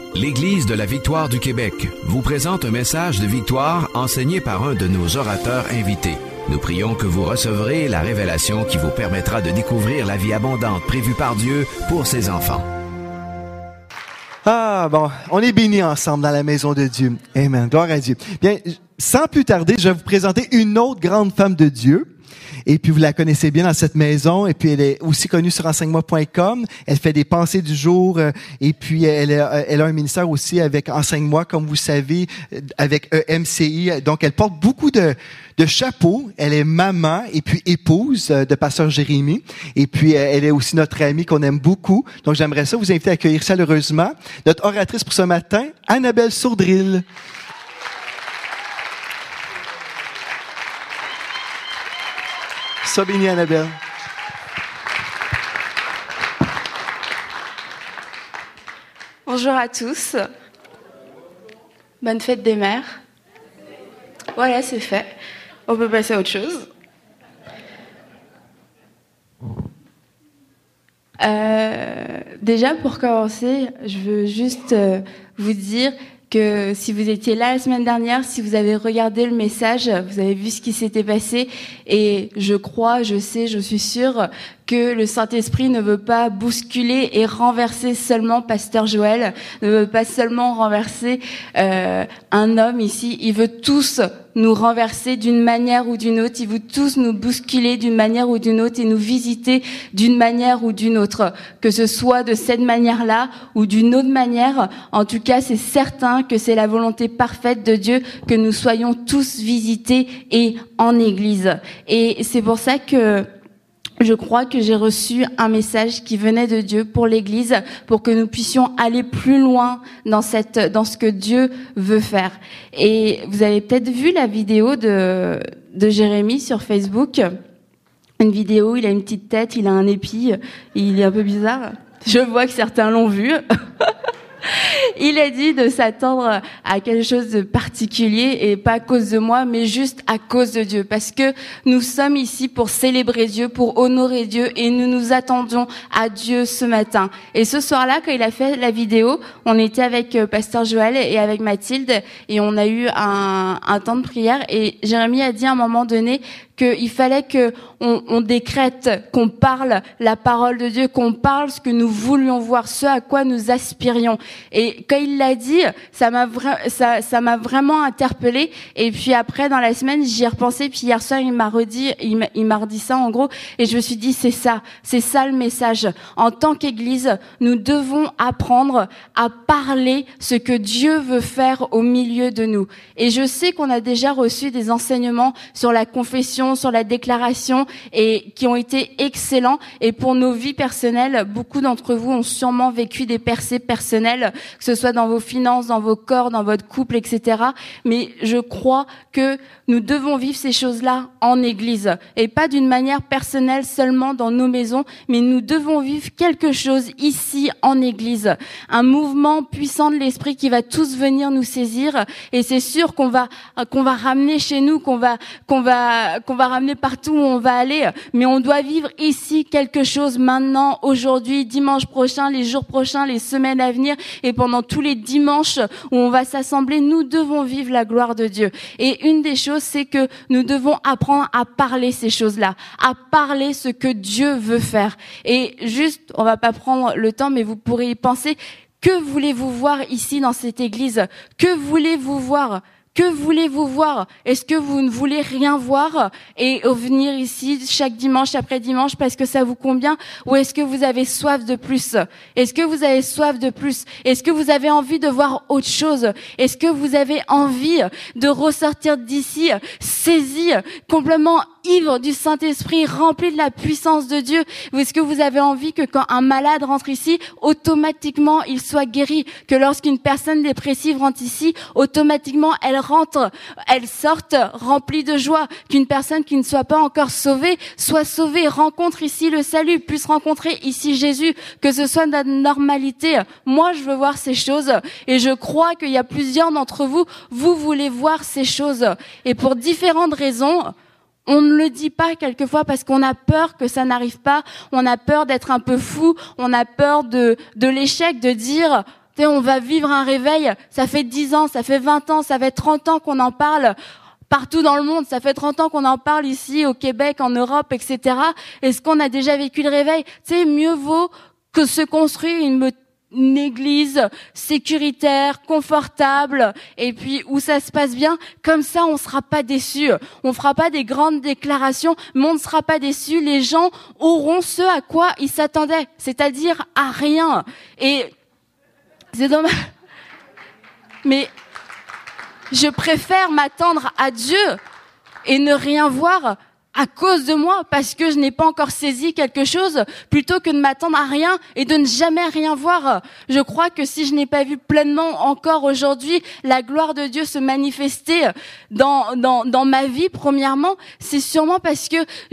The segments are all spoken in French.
L'Église de la Victoire du Québec vous présente un message de victoire enseigné par un de nos orateurs invités. Nous prions que vous recevrez la révélation qui vous permettra de découvrir la vie abondante prévue par Dieu pour ses enfants. Ah bon, on est bénis ensemble dans la maison de Dieu. Amen. Gloire à Dieu. Bien, sans plus tarder, je vais vous présenter une autre grande femme de Dieu. Et puis, vous la connaissez bien dans cette maison. Et puis, elle est aussi connue sur enseigne-moi.com. Elle fait des pensées du jour. Et puis, elle a un ministère aussi avec Enseigne-moi, comme vous savez, avec EMCI. Donc, elle porte beaucoup de chapeaux. Elle est maman et puis épouse de pasteur Jérémy. Et puis, elle est aussi notre amie qu'on aime beaucoup. Donc, j'aimerais ça vous inviter à accueillir chaleureusement notre oratrice pour ce matin, Annabelle Sourdril. Sois bénie, Annabelle. Bonjour à tous. Bonne fête des mères. Voilà, c'est fait. On peut passer à autre chose. Déjà, pour commencer, je veux juste vous dire que si vous étiez là la semaine dernière, si vous avez regardé le message, vous avez vu ce qui s'était passé, et je crois, je sais, je suis sûre que le Saint-Esprit ne veut pas bousculer et renverser seulement Pasteur Joël, ne veut pas seulement renverser un homme ici, il veut tous nous renverser d'une manière ou d'une autre, il veut tous nous bousculer d'une manière ou d'une autre et nous visiter d'une manière ou d'une autre, que ce soit de cette manière-là ou d'une autre manière. En tout cas, c'est certain que c'est la volonté parfaite de Dieu que nous soyons tous visités et en Église. Et c'est pour ça que je crois que j'ai reçu un message qui venait de Dieu pour l'Église, pour que nous puissions aller plus loin dans ce que Dieu veut faire. Et vous avez peut-être vu la vidéo de Jérémy sur Facebook. Une vidéo, il a une petite tête, il a un épi, il est un peu bizarre. Je vois que certains l'ont vu. Il a dit de s'attendre à quelque chose de particulier, et pas à cause de moi, mais juste à cause de Dieu. Parce que nous sommes ici pour célébrer Dieu, pour honorer Dieu, et nous nous attendons à Dieu ce matin. Et ce soir-là, quand il a fait la vidéo, on était avec Pasteur Joël et avec Mathilde, et on a eu un temps de prière, et Jérémy a dit à un moment donné qu'il fallait que on décrète, qu'on parle la parole de Dieu, qu'on parle ce que nous voulions voir, ce à quoi nous aspirions. Et quand il l'a dit, ça m'a vraiment interpellée. Et puis après, dans la semaine, j'y ai repensé. Puis hier soir, il m'a redit ça en gros. Et je me suis dit, c'est ça le message. En tant qu'Église, nous devons apprendre à parler ce que Dieu veut faire au milieu de nous. Et je sais qu'on a déjà reçu des enseignements sur la confession, sur la déclaration, et qui ont été excellents. Et pour nos vies personnelles, beaucoup d'entre vous ont sûrement vécu des percées personnelles, que ce soit dans vos finances, dans vos corps, dans votre couple, etc. Mais je crois que nous devons vivre ces choses-là en Église, et pas d'une manière personnelle seulement dans nos maisons, mais nous devons vivre quelque chose ici en Église, un mouvement puissant de l'Esprit qui va tous venir nous saisir, et c'est sûr qu'on va ramener chez nous, qu'on va ramener partout où on va aller, mais on doit vivre ici quelque chose maintenant, aujourd'hui, dimanche prochain, les jours prochains, les semaines à venir, et pendant tous les dimanches où on va s'assembler, nous devons vivre la gloire de Dieu. Et une des choses, c'est que nous devons apprendre à parler ces choses-là, à parler ce que Dieu veut faire. Et juste, on va pas prendre le temps, mais vous pourrez y penser. Que voulez-vous voir ici dans cette église? Que voulez-vous voir? Que voulez-vous voir? Est-ce que vous ne voulez rien voir et venir ici chaque dimanche après dimanche parce que ça vous convient? Ou est-ce que vous avez soif de plus? Est-ce que vous avez soif de plus? Est-ce que vous avez envie de voir autre chose? Est-ce que vous avez envie de ressortir d'ici saisi, complètement ivre du Saint-Esprit, rempli de la puissance de Dieu? Ou est-ce que vous avez envie que quand un malade rentre ici, automatiquement il soit guéri? Que lorsqu'une personne dépressive rentre ici, automatiquement elle sorte remplie de joie? Qu'une personne qui ne soit pas encore sauvée soit sauvée, rencontre ici le salut, puisse rencontrer ici Jésus, que ce soit notre normalité. Moi, je veux voir ces choses, et je crois qu'il y a plusieurs d'entre vous, vous voulez voir ces choses. Et pour différentes raisons, on ne le dit pas quelquefois parce qu'on a peur que ça n'arrive pas, on a peur d'être un peu fou, on a peur de l'échec, de dire On va vivre un réveil, ça fait 10 ans, ça fait 20 ans, ça fait 30 ans qu'on en parle partout dans le monde. Ça fait 30 ans qu'on en parle ici, au Québec, en Europe, etc. Est-ce qu'on a déjà vécu le réveil? Mieux vaut que se construire une église sécuritaire, confortable, et puis où ça se passe bien. Comme ça, on sera pas déçus. On fera pas des grandes déclarations, mais on ne sera pas déçus. Les gens auront ce à quoi ils s'attendaient, c'est-à-dire à rien. Et c'est dommage. Mais je préfère m'attendre à Dieu et ne rien voir à cause de moi, parce que je n'ai pas encore saisi quelque chose, plutôt que de m'attendre à rien et de ne jamais rien voir. Je crois que si je n'ai pas vu pleinement encore aujourd'hui la gloire de Dieu se manifester dans ma vie, premièrement, c'est sûrement parce que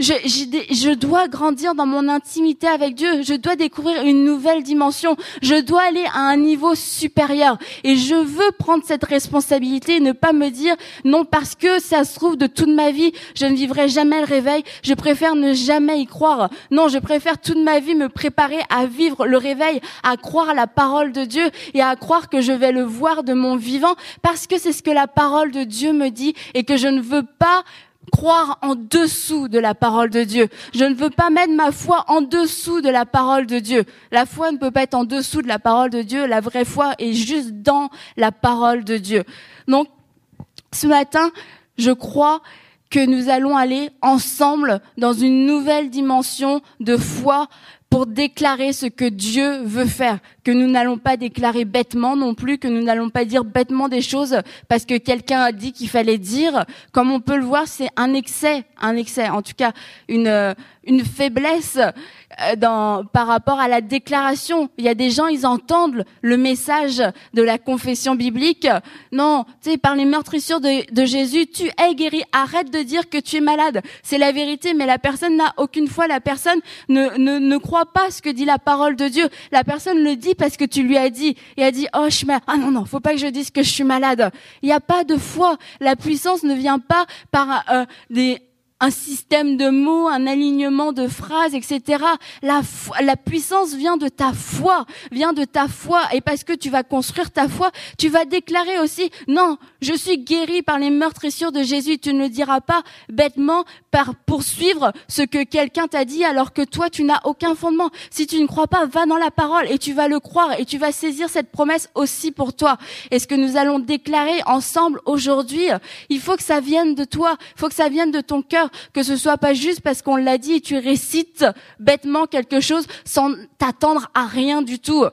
je dois grandir dans mon intimité avec Dieu. Je dois découvrir une nouvelle dimension. Je dois aller à un niveau supérieur. Et je veux prendre cette responsabilité et ne pas me dire non, parce que ça se trouve de toute ma vie, je ne vivrai jamais le réveil, je préfère ne jamais y croire. Non, je préfère toute ma vie me préparer à vivre le réveil, à croire à la parole de Dieu et à croire que je vais le voir de mon vivant, parce que c'est ce que la parole de Dieu me dit, et que je ne veux pas croire en dessous de la parole de Dieu. Je ne veux pas mettre ma foi en dessous de la parole de Dieu. La foi ne peut pas être en dessous de la parole de Dieu. La vraie foi est juste dans la parole de Dieu. Donc, ce matin, je crois que nous allons aller ensemble dans une nouvelle dimension de foi pour déclarer ce que Dieu veut faire, que nous n'allons pas déclarer bêtement non plus, que nous n'allons pas dire bêtement des choses parce que quelqu'un a dit qu'il fallait dire. Comme on peut le voir, c'est un excès, en tout cas une faiblesse par rapport à la déclaration. Il y a des gens, ils entendent le message de la confession biblique. Non, par les meurtrissures de Jésus, tu es guéri. Arrête de dire que tu es malade. C'est la vérité, mais la personne n'a aucune foi. La personne ne croit pas ce que dit la parole de Dieu. La personne le dit parce que tu lui as dit. Et elle dit, oh, je suis malade. Ah non, faut pas que je dise que je suis malade. Il n'y a pas de foi. La puissance ne vient pas par un système de mots, un alignement de phrases, etc. La puissance vient de ta foi, et parce que tu vas construire ta foi, tu vas déclarer aussi, non, je suis guéri par les meurtrissures de Jésus. Tu ne le diras pas bêtement pour suivre ce que quelqu'un t'a dit alors que toi, tu n'as aucun fondement. Si tu ne crois pas, va dans la parole et tu vas le croire et tu vas saisir cette promesse aussi pour toi. Et ce que nous allons déclarer ensemble aujourd'hui, il faut que ça vienne de toi, il faut que ça vienne de ton cœur, que ce soit pas juste parce qu'on l'a dit et tu récites bêtement quelque chose sans t'attendre à rien du tout.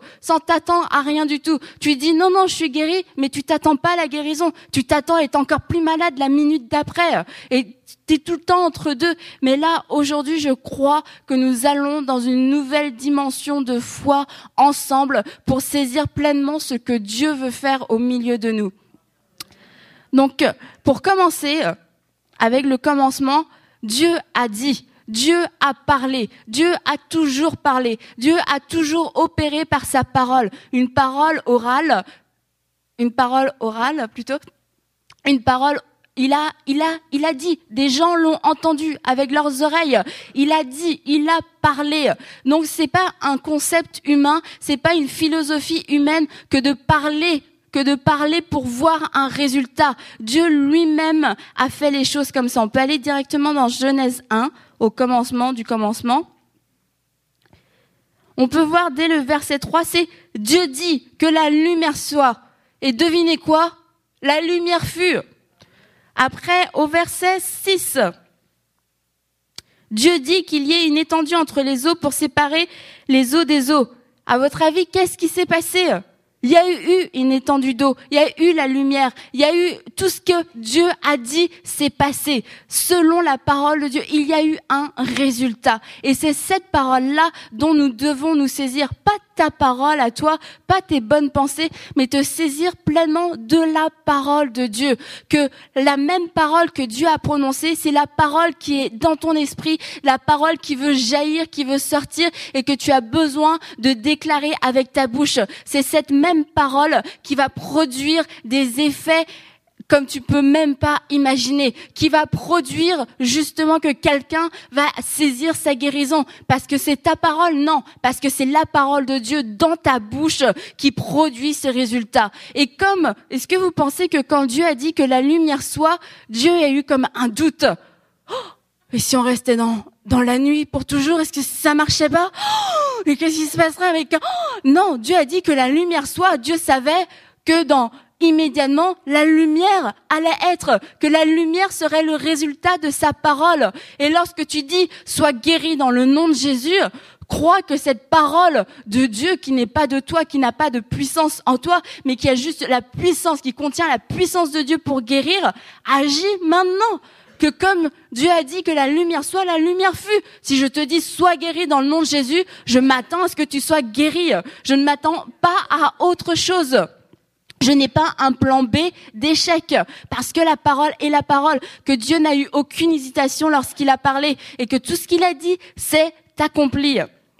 Tu dis non, je suis guéri, mais tu t'attends pas à la guérison. Tu t'attends à être encore plus malade la minute d'après. Et t'es tout le temps entre deux. Mais là, aujourd'hui, je crois que nous allons dans une nouvelle dimension de foi ensemble pour saisir pleinement ce que Dieu veut faire au milieu de nous. Donc, pour commencer, avec le commencement, Dieu a dit, Dieu a parlé, Dieu a toujours parlé, Dieu a toujours opéré par sa parole. Une parole orale, il a dit, des gens l'ont entendu avec leurs oreilles. Il a dit, il a parlé. Donc c'est pas un concept humain, c'est pas une philosophie humaine que de parler pour voir un résultat. Dieu lui-même a fait les choses comme ça. On peut aller directement dans Genèse 1, au commencement du commencement. On peut voir dès le verset 3, c'est Dieu dit que la lumière soit. Et devinez quoi? La lumière fut. Après, au verset 6, Dieu dit qu'il y ait une étendue entre les eaux pour séparer les eaux des eaux. À votre avis, qu'est-ce qui s'est passé? Il y a eu une étendue d'eau, il y a eu la lumière, il y a eu tout ce que Dieu a dit s'est passé. Selon la parole de Dieu, il y a eu un résultat. Et c'est cette parole-là dont nous devons nous saisir. Pas ta parole à toi, pas tes bonnes pensées, mais te saisir pleinement de la parole de Dieu. Que la même parole que Dieu a prononcée, c'est la parole qui est dans ton esprit, la parole qui veut jaillir, qui veut sortir et que tu as besoin de déclarer avec ta bouche. C'est cette même parole qui va produire des effets comme tu peux même pas imaginer, qui va produire justement que quelqu'un va saisir sa guérison. Parce que c'est ta parole? Non, parce que c'est la parole de Dieu dans ta bouche qui produit ce résultat. Et est-ce que vous pensez que quand Dieu a dit que la lumière soit, Dieu a eu comme un doute? Et si on restait dans la nuit pour toujours, est-ce que ça marchait pas? Et qu'est-ce qui se passerait avec... Non, Dieu a dit que la lumière soit. Dieu savait que immédiatement, la lumière allait être, que la lumière serait le résultat de sa parole. Et lorsque tu dis « sois guéri dans le nom de Jésus », crois que cette parole de Dieu qui n'est pas de toi, qui n'a pas de puissance en toi, mais qui a juste la puissance, qui contient la puissance de Dieu pour guérir, agit maintenant. Que comme Dieu a dit que la lumière soit, la lumière fut. Si je te dis sois guéri dans le nom de Jésus, je m'attends à ce que tu sois guéri. Je ne m'attends pas à autre chose. Je n'ai pas un plan B d'échec, parce que la parole est la parole, que Dieu n'a eu aucune hésitation lorsqu'il a parlé, et que tout ce qu'il a dit, c'est accompli.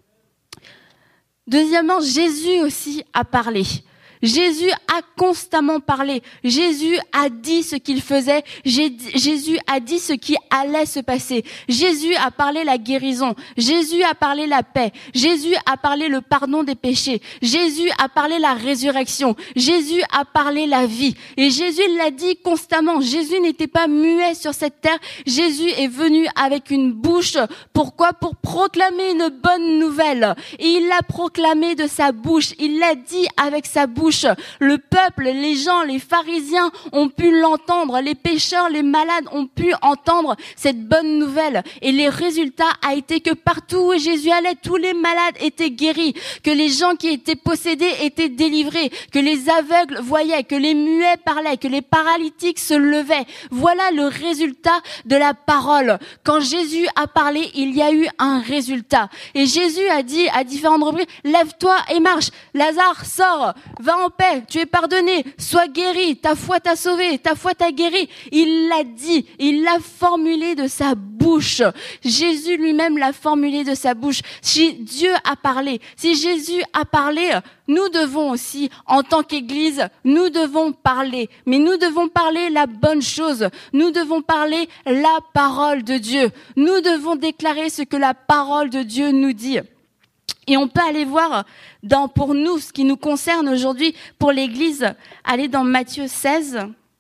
Deuxièmement, Jésus aussi a parlé. Jésus a constamment parlé. Jésus a dit ce qu'il faisait. Jésus a dit ce qui allait se passer. Jésus a parlé la guérison. Jésus a parlé la paix. Jésus a parlé le pardon des péchés. Jésus a parlé la résurrection. Jésus a parlé la vie. Et Jésus l'a dit constamment. Jésus n'était pas muet sur cette terre. Jésus est venu avec une bouche. Pourquoi? Pour proclamer une bonne nouvelle. Et il l'a proclamé de sa bouche. Il l'a dit avec sa bouche. Le peuple, les gens, les pharisiens ont pu l'entendre, les pécheurs, les malades ont pu entendre cette bonne nouvelle. Et les résultats a été que partout où Jésus allait, tous les malades étaient guéris, que les gens qui étaient possédés étaient délivrés, que les aveugles voyaient, que les muets parlaient, que les paralytiques se levaient. Voilà le résultat de la parole. Quand Jésus a parlé, il y a eu un résultat. Et Jésus a dit à différentes reprises, lève-toi et marche. Lazare, sors, va en paix, tu es pardonné, sois guéri, ta foi t'a sauvé, ta foi t'a guéri. Il l'a dit, il l'a formulé de sa bouche. Jésus lui-même l'a formulé de sa bouche. Si Dieu a parlé, si Jésus a parlé, nous devons aussi, en tant qu'Église, nous devons parler. Mais nous devons parler la bonne chose. Nous devons parler la parole de Dieu. Nous devons déclarer ce que la parole de Dieu nous dit. Et on peut aller voir pour nous, ce qui nous concerne aujourd'hui, pour l'Église, aller dans Matthieu 16.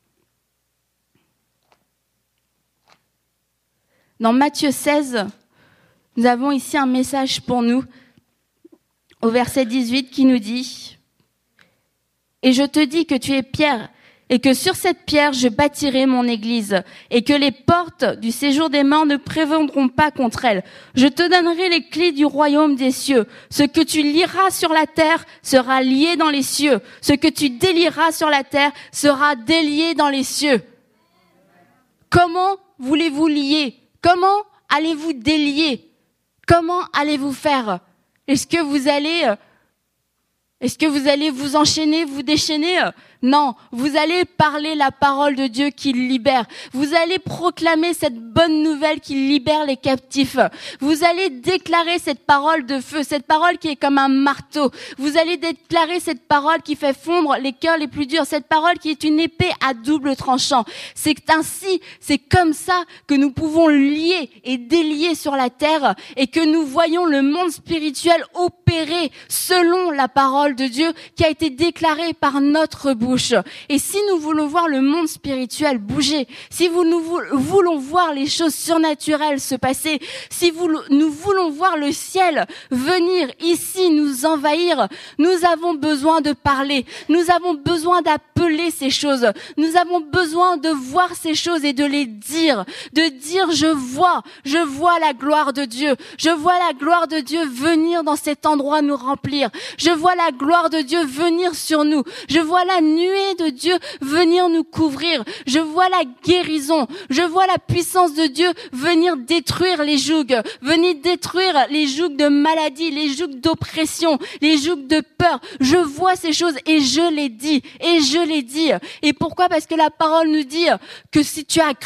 Dans Matthieu 16, nous avons ici un message pour nous, au verset 18, qui nous dit « Et je te dis que tu es Pierre, et que sur cette pierre je bâtirai mon église, et que les portes du séjour des morts ne prévaudront pas contre elle. Je te donnerai les clés du royaume des cieux. Ce que tu lieras sur la terre sera lié dans les cieux. Ce que tu délieras sur la terre sera délié dans les cieux. » Comment voulez-vous lier? Comment allez-vous délier? Comment allez-vous faire? Est-ce que vous allez vous enchaîner, vous déchaîner? Non, vous allez parler la parole de Dieu qui libère. Vous allez proclamer cette bonne nouvelle qui libère les captifs. Vous allez déclarer cette parole de feu, cette parole qui est comme un marteau. Vous allez déclarer cette parole qui fait fondre les cœurs les plus durs, cette parole qui est une épée à double tranchant. C'est comme ça que nous pouvons lier et délier sur la terre et que nous voyons le monde spirituel opérer selon la parole de Dieu qui a été déclarée par notre bouche. Et si nous voulons voir le monde spirituel bouger, si nous voulons voir les choses surnaturelles se passer, si nous voulons voir le ciel venir ici nous envahir, nous avons besoin de parler, nous avons besoin d'appeler ces choses, nous avons besoin de voir ces choses et de les dire, de dire je vois la gloire de Dieu, je vois la gloire de Dieu venir dans cet endroit nous remplir, je vois la gloire de Dieu venir sur nous, je vois la nuée de Dieu venir nous couvrir. Je vois la guérison. Je vois la puissance de Dieu venir détruire les jougs. Venir détruire les jougs de maladie, les jougs d'oppression, les jougs de peur. Je vois ces choses et je les dis. Et je les dis. Et pourquoi? Parce que la parole nous dit que si tu as cru,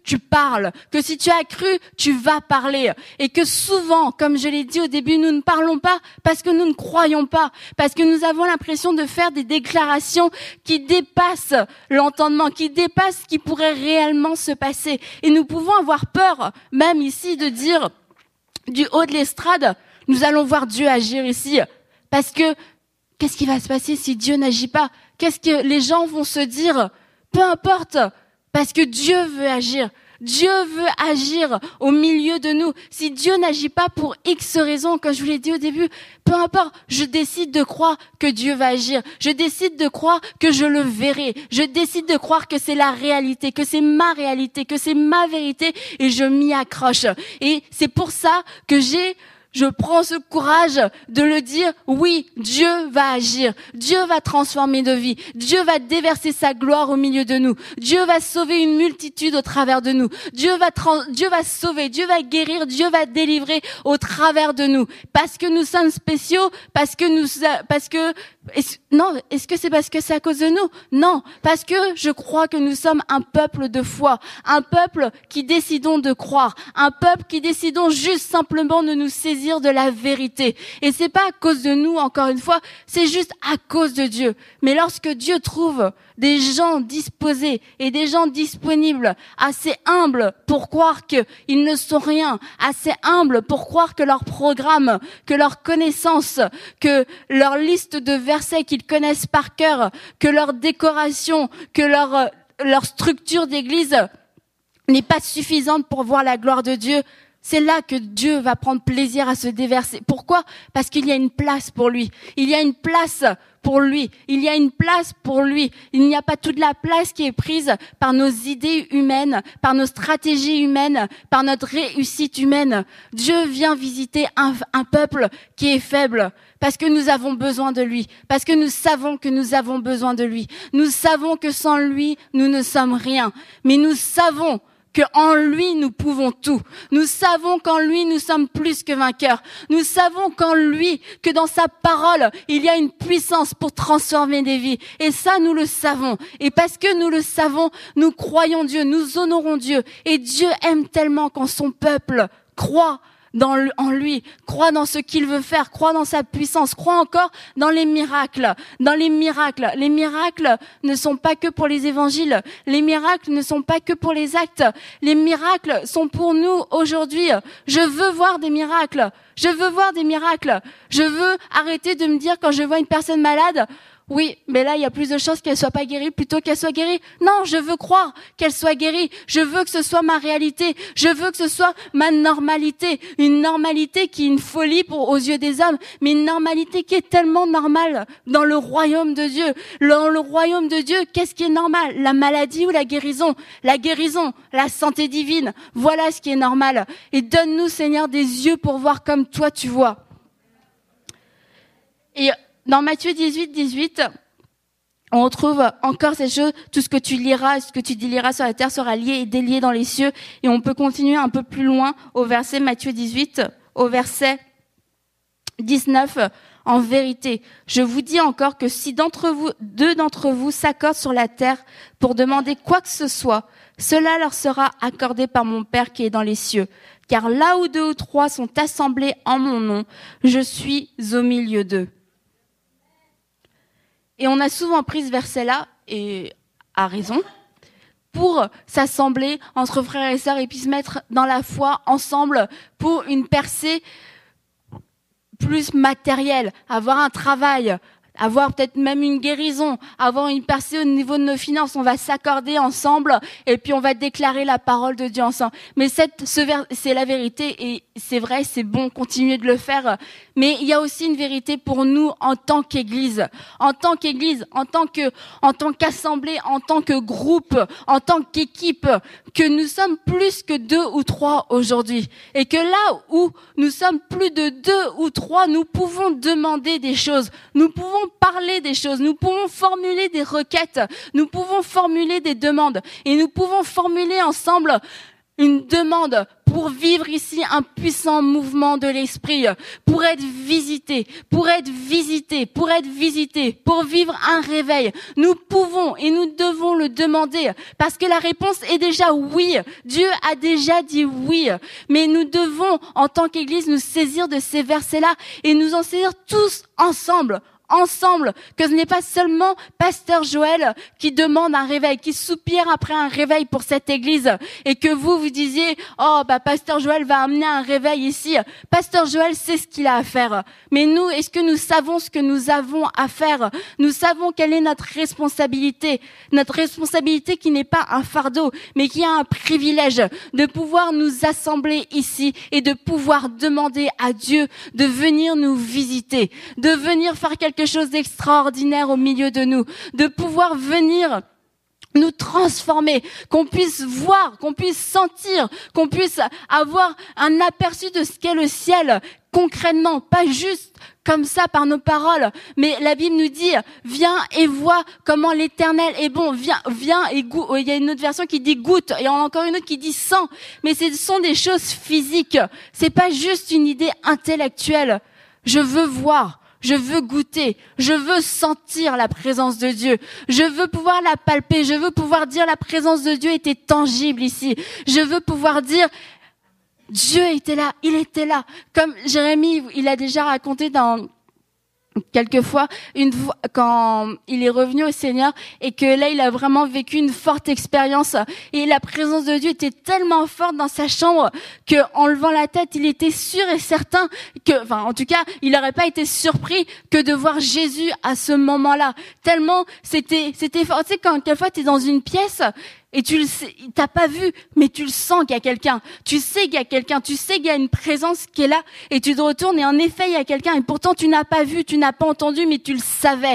tu parles, que si tu as cru, tu vas parler. Et que souvent, comme je l'ai dit au début, nous ne parlons pas parce que nous ne croyons pas, parce que nous avons l'impression de faire des déclarations qui dépassent l'entendement, qui dépassent ce qui pourrait réellement se passer. Et nous pouvons avoir peur, même ici, de dire du haut de l'estrade, nous allons voir Dieu agir ici. Parce que, qu'est-ce qui va se passer si Dieu n'agit pas? Qu'est-ce que les gens vont se dire? Peu importe, parce que Dieu veut agir. Dieu veut agir au milieu de nous. Si Dieu n'agit pas pour X raisons, comme je vous l'ai dit au début, peu importe, je décide de croire que Dieu va agir. Je décide de croire que je le verrai. Je décide de croire que c'est la réalité, que c'est ma réalité, que c'est ma vérité et je m'y accroche. Et c'est pour ça que je prends ce courage de le dire, oui, Dieu va agir, Dieu va transformer nos vies, Dieu va déverser sa gloire au milieu de nous, Dieu va sauver une multitude au travers de nous, Dieu va sauver, Dieu va guérir, Dieu va délivrer au travers de nous, parce que nous sommes spéciaux, est-ce que c'est parce que c'est à cause de nous? Non, parce que je crois que nous sommes un peuple de foi, un peuple qui décidons de croire, un peuple qui décidons juste simplement de nous saisir de la vérité. Et c'est pas à cause de nous, encore une fois, c'est juste à cause de Dieu. Mais lorsque Dieu trouve des gens disposés et des gens disponibles, assez humbles pour croire qu'ils ne sont rien, assez humbles pour croire que leur programme, que leur connaissance, que leur liste de versets qu'ils connaissent par cœur, que leur décoration, que leur structure d'église n'est pas suffisante pour voir la gloire de Dieu, c'est là que Dieu va prendre plaisir à se déverser. Pourquoi? Parce qu'il y a une place pour lui. Il y a une place pour lui. Il y a une place pour lui. Il n'y a pas toute la place qui est prise par nos idées humaines, par nos stratégies humaines, par notre réussite humaine. Dieu vient visiter un peuple qui est faible. Parce que nous avons besoin de lui. Parce que nous savons que nous avons besoin de lui. Nous savons que sans lui, nous ne sommes rien. Mais nous savons que en lui nous pouvons tout. Nous savons qu'en lui nous sommes plus que vainqueurs. Nous savons qu'en lui, que dans sa parole, il y a une puissance pour transformer des vies. Et ça, nous le savons. Et parce que nous le savons, nous croyons Dieu, nous honorons Dieu. Et Dieu aime tellement quand son peuple croit en lui, croit dans ce qu'il veut faire, croit dans sa puissance, croit encore dans les miracles. Dans les miracles. Les miracles ne sont pas que pour les évangiles. Les miracles ne sont pas que pour les actes. Les miracles sont pour nous aujourd'hui. Je veux voir des miracles. Je veux voir des miracles. Je veux arrêter de me dire quand je vois une personne malade, oui, mais là, il y a plus de chances qu'elle soit pas guérie plutôt qu'elle soit guérie. Non, je veux croire qu'elle soit guérie. Je veux que ce soit ma réalité. Je veux que ce soit ma normalité. Une normalité qui est une folie aux yeux des hommes, mais une normalité qui est tellement normale dans le royaume de Dieu. Dans le royaume de Dieu, qu'est-ce qui est normal? La maladie ou la guérison? La guérison, la santé divine. Voilà ce qui est normal. Et donne-nous, Seigneur, des yeux pour voir comme toi tu vois. Et dans Matthieu 18, on retrouve encore ces choses, tout ce que tu liras, ce que tu délieras sur la terre sera lié et délié dans les cieux. Et on peut continuer un peu plus loin au verset Matthieu 18, au verset 19. En vérité, je vous dis encore que si deux d'entre vous s'accordent sur la terre pour demander quoi que ce soit, cela leur sera accordé par mon Père qui est dans les cieux. Car là où 2 ou 3 sont assemblés en mon nom, je suis au milieu d'eux. Et on a souvent pris ce verset-là, et à raison, pour s'assembler entre frères et sœurs et puis se mettre dans la foi ensemble pour une percée plus matérielle, avoir un travail, avoir peut-être même une guérison, avoir une percée au niveau de nos finances. On va s'accorder ensemble et puis on va déclarer la parole de Dieu ensemble. Mais c'est la vérité et c'est vrai, c'est bon, continuer de le faire. Mais il y a aussi une vérité pour nous en tant qu'Église, en tant qu'assemblée, en tant que groupe, en tant qu'équipe, que nous sommes plus que 2 ou 3 aujourd'hui. Et que là où nous sommes plus de 2 ou 3, nous pouvons demander des choses, nous pouvons parler des choses, nous pouvons formuler des requêtes, nous pouvons formuler des demandes et nous pouvons formuler ensemble une demande pour vivre ici un puissant mouvement de l'esprit, pour être visité, pour vivre un réveil. Nous pouvons et nous devons le demander parce que la réponse est déjà oui. Dieu a déjà dit oui. Mais nous devons, en tant qu'Église, nous saisir de ces versets-là et nous en saisir tous ensemble, que ce n'est pas seulement Pasteur Joël qui demande un réveil, qui soupire après un réveil pour cette église, et que vous disiez, Pasteur Joël va amener un réveil ici. Pasteur Joël sait ce qu'il a à faire. Mais nous, est-ce que nous savons ce que nous avons à faire? Nous savons quelle est notre responsabilité qui n'est pas un fardeau, mais qui a un privilège de pouvoir nous assembler ici et de pouvoir demander à Dieu de venir nous visiter, de venir faire quelque chose d'extraordinaire au milieu de nous, de pouvoir venir nous transformer, qu'on puisse voir, qu'on puisse sentir, qu'on puisse avoir un aperçu de ce qu'est le ciel concrètement, pas juste comme ça par nos paroles, mais la Bible nous dit viens et vois comment l'Éternel est bon, viens et goûte. Il y a une autre version qui dit goûte, et il y en a encore une autre qui dit sens, mais ce sont des choses physiques, c'est pas juste une idée intellectuelle. Je veux voir, je veux goûter, je veux sentir la présence de Dieu, je veux pouvoir la palper, je veux pouvoir dire la présence de Dieu était tangible ici, je veux pouvoir dire Dieu était là, il était là. Comme Jérémie, il a déjà raconté quelquefois, quand il est revenu au Seigneur et que là, il a vraiment vécu une forte expérience et la présence de Dieu était tellement forte dans sa chambre que, en levant la tête, il était sûr et certain en tout cas, il n'aurait pas été surpris que de voir Jésus à ce moment-là. Tellement c'était fort. Tu sais, quand quelquefois t'es dans une pièce et tu le sais, t'as pas vu, mais tu le sens qu'il y a quelqu'un. Tu sais qu'il y a quelqu'un, tu sais qu'il y a une présence qui est là, et tu te retournes et en effet il y a quelqu'un, et pourtant tu n'as pas vu, tu n'as pas entendu, mais tu le savais,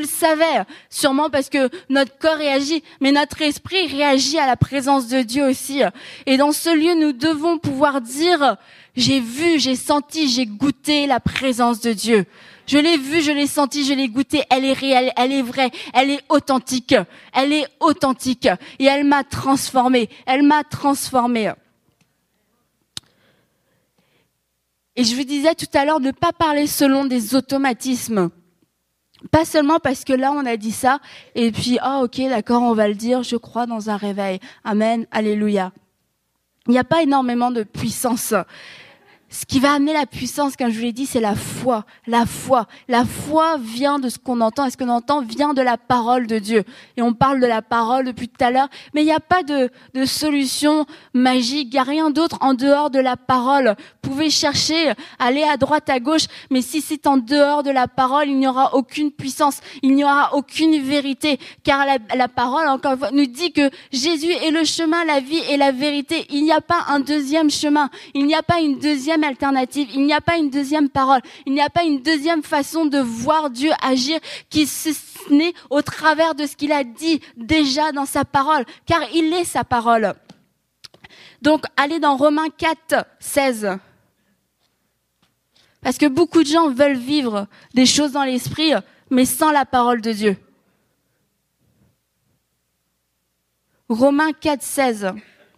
sûrement parce que notre corps réagit, mais notre esprit réagit à la présence de Dieu aussi. Et dans ce lieu, nous devons pouvoir dire, j'ai vu, j'ai senti, j'ai goûté la présence de Dieu. Je l'ai vue, je l'ai sentie, je l'ai goûtée, elle est réelle, elle est vraie, elle est authentique, et elle m'a transformée. Et je vous disais tout à l'heure, ne pas parler selon des automatismes. Pas seulement parce que là on a dit ça, et puis, ok, d'accord, on va le dire, je crois dans un réveil. Amen, alléluia. Il n'y a pas énormément de puissance. Ce qui va amener la puissance, comme je vous l'ai dit, c'est la foi. La foi vient de ce qu'on entend, et ce qu'on entend vient de la parole de Dieu. Et on parle de la parole depuis tout à l'heure, mais il n'y a pas de solution magique, il n'y a rien d'autre en dehors de la parole. Vous pouvez chercher, aller à droite, à gauche, mais si c'est en dehors de la parole, il n'y aura aucune puissance, il n'y aura aucune vérité, car la parole, encore une fois, nous dit que Jésus est le chemin, la vie et la vérité. Il n'y a pas un deuxième chemin, il n'y a pas une deuxième alternative, il n'y a pas une deuxième parole, il n'y a pas une deuxième façon de voir Dieu agir qui se n'est au travers de ce qu'il a dit déjà dans sa parole, car il est sa parole. Donc, allez dans Romains 4, 16. Parce que beaucoup de gens veulent vivre des choses dans l'esprit, mais sans la parole de Dieu. Romains 4, 16.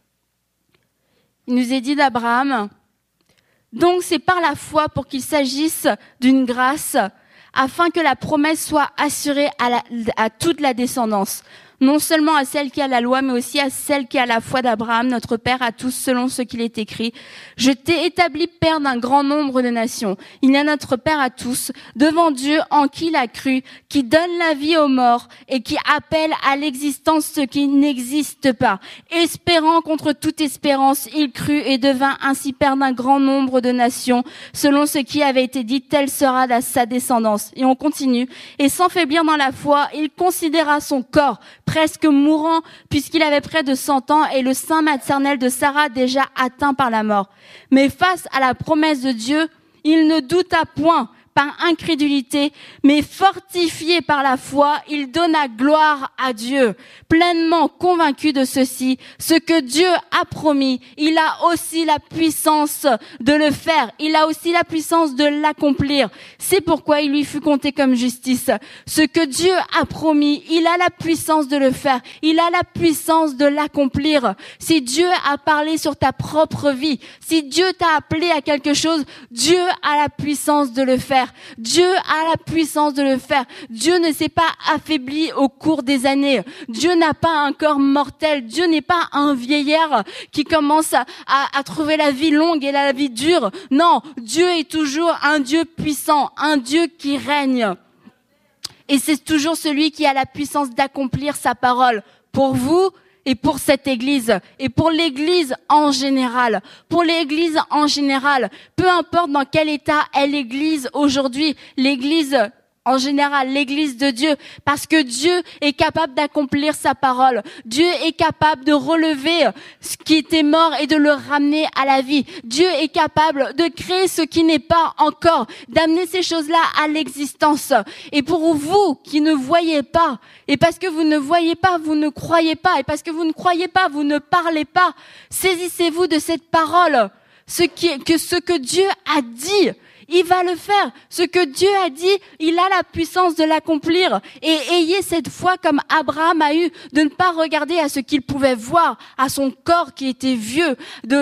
Il nous est dit d'Abraham, donc c'est par la foi pour qu'il s'agisse d'une grâce, afin que la promesse soit assurée à toute la descendance, non seulement à celle qui a la loi, mais aussi à celle qui a la foi d'Abraham, notre père, à tous selon ce qu'il est écrit. Je t'ai établi père d'un grand nombre de nations. Il est notre père à tous, devant Dieu en qui il a cru, qui donne la vie aux morts et qui appelle à l'existence ce qui n'existe pas. Espérant contre toute espérance, il crut et devint ainsi père d'un grand nombre de nations, selon ce qui avait été dit, telle sera sa descendance. Et on continue. Et sans faiblir dans la foi, il considéra son corps presque mourant, puisqu'il avait près de 100 ans, et le sein maternel de Sarah déjà atteint par la mort. Mais face à la promesse de Dieu, il ne douta point, par incrédulité, mais fortifié par la foi, il donna gloire à Dieu. Pleinement convaincu de ceci, ce que Dieu a promis, il a aussi la puissance de le faire. Il a aussi la puissance de l'accomplir. C'est pourquoi il lui fut compté comme justice. Ce que Dieu a promis, il a la puissance de le faire. Il a la puissance de l'accomplir. Si Dieu a parlé sur ta propre vie, si Dieu t'a appelé à quelque chose, Dieu a la puissance de le faire. Dieu a la puissance de le faire. Dieu ne s'est pas affaibli au cours des années. Dieu n'a pas un corps mortel. Dieu n'est pas un vieillard qui commence à trouver la vie longue et la vie dure. Non, Dieu est toujours un Dieu puissant, un Dieu qui règne. Et c'est toujours celui qui a la puissance d'accomplir sa parole pour vous et pour cette église et pour l'église en général. Pour l'église en général, peu importe dans quel état est l'église aujourd'hui, l'église en général, l'église de Dieu, parce que Dieu est capable d'accomplir sa parole. Dieu est capable de relever ce qui était mort et de le ramener à la vie. Dieu est capable de créer ce qui n'est pas encore, d'amener ces choses-là à l'existence. Et pour vous qui ne voyez pas, et parce que vous ne voyez pas, vous ne croyez pas, et parce que vous ne croyez pas, vous ne parlez pas, saisissez-vous de cette parole, ce que Dieu a dit. Il va le faire. Ce que Dieu a dit, il a la puissance de l'accomplir. Et ayez cette foi comme Abraham a eu, de ne pas regarder à ce qu'il pouvait voir, à son corps qui était vieux,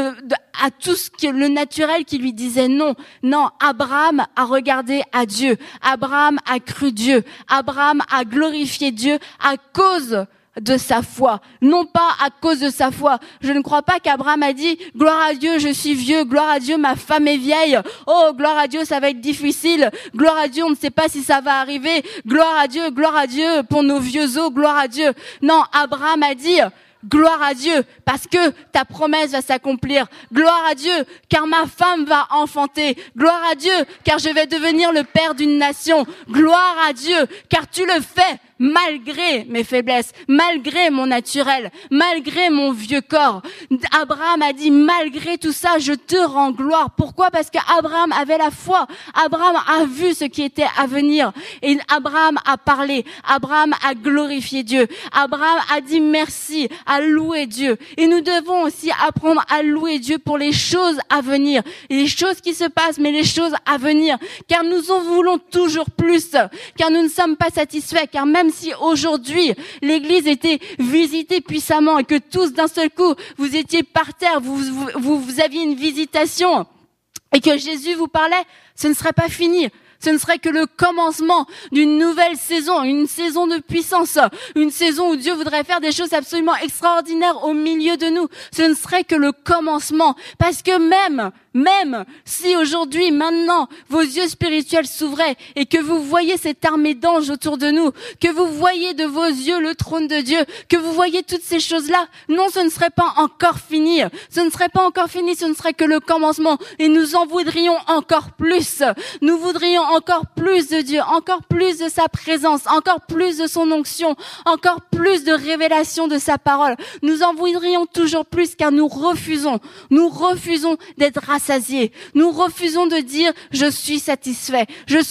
à tout le naturel qui lui disait non. Non, Abraham a regardé à Dieu. Abraham a cru Dieu. Abraham a glorifié Dieu à cause de sa foi, non pas à cause de sa foi. Je ne crois pas qu'Abraham a dit « Gloire à Dieu, je suis vieux, gloire à Dieu, ma femme est vieille, oh, gloire à Dieu, ça va être difficile, gloire à Dieu, on ne sait pas si ça va arriver, gloire à Dieu, pour nos vieux os, gloire à Dieu. » Non, Abraham a dit « Gloire à Dieu, parce que ta promesse va s'accomplir. Gloire à Dieu, car ma femme va enfanter. Gloire à Dieu, car je vais devenir le père d'une nation. Gloire à Dieu, car tu le fais. » Malgré mes faiblesses, malgré mon naturel, malgré mon vieux corps. Abraham a dit, malgré tout ça, je te rends gloire. Pourquoi? Parce qu'Abraham avait la foi. Abraham a vu ce qui était à venir. Et Abraham a parlé. Abraham a glorifié Dieu. Abraham a dit merci, a loué Dieu. Et nous devons aussi apprendre à louer Dieu pour les choses à venir. Les choses qui se passent, mais les choses à venir. Car nous en voulons toujours plus. Car nous ne sommes pas satisfaits. Car même si aujourd'hui l'église était visitée puissamment et que tous d'un seul coup vous étiez par terre, vous aviez une visitation et que Jésus vous parlait, ce ne serait pas fini. Ce ne serait que le commencement d'une nouvelle saison, une saison de puissance, une saison où Dieu voudrait faire des choses absolument extraordinaires au milieu de nous. Ce ne serait que le commencement, parce que même si aujourd'hui, maintenant, vos yeux spirituels s'ouvraient et que vous voyez cette armée d'anges autour de nous, que vous voyez de vos yeux le trône de Dieu, que vous voyez toutes ces choses-là, non, ce ne serait pas encore fini. Ce ne serait pas encore fini, ce ne serait que le commencement. Et nous en voudrions encore plus. Nous voudrions encore plus de Dieu, encore plus de sa présence, encore plus de son onction, encore plus de révélation de sa parole. Nous en voudrions toujours plus car nous refusons d'être rassasiés. Nous refusons de dire je suis satisfait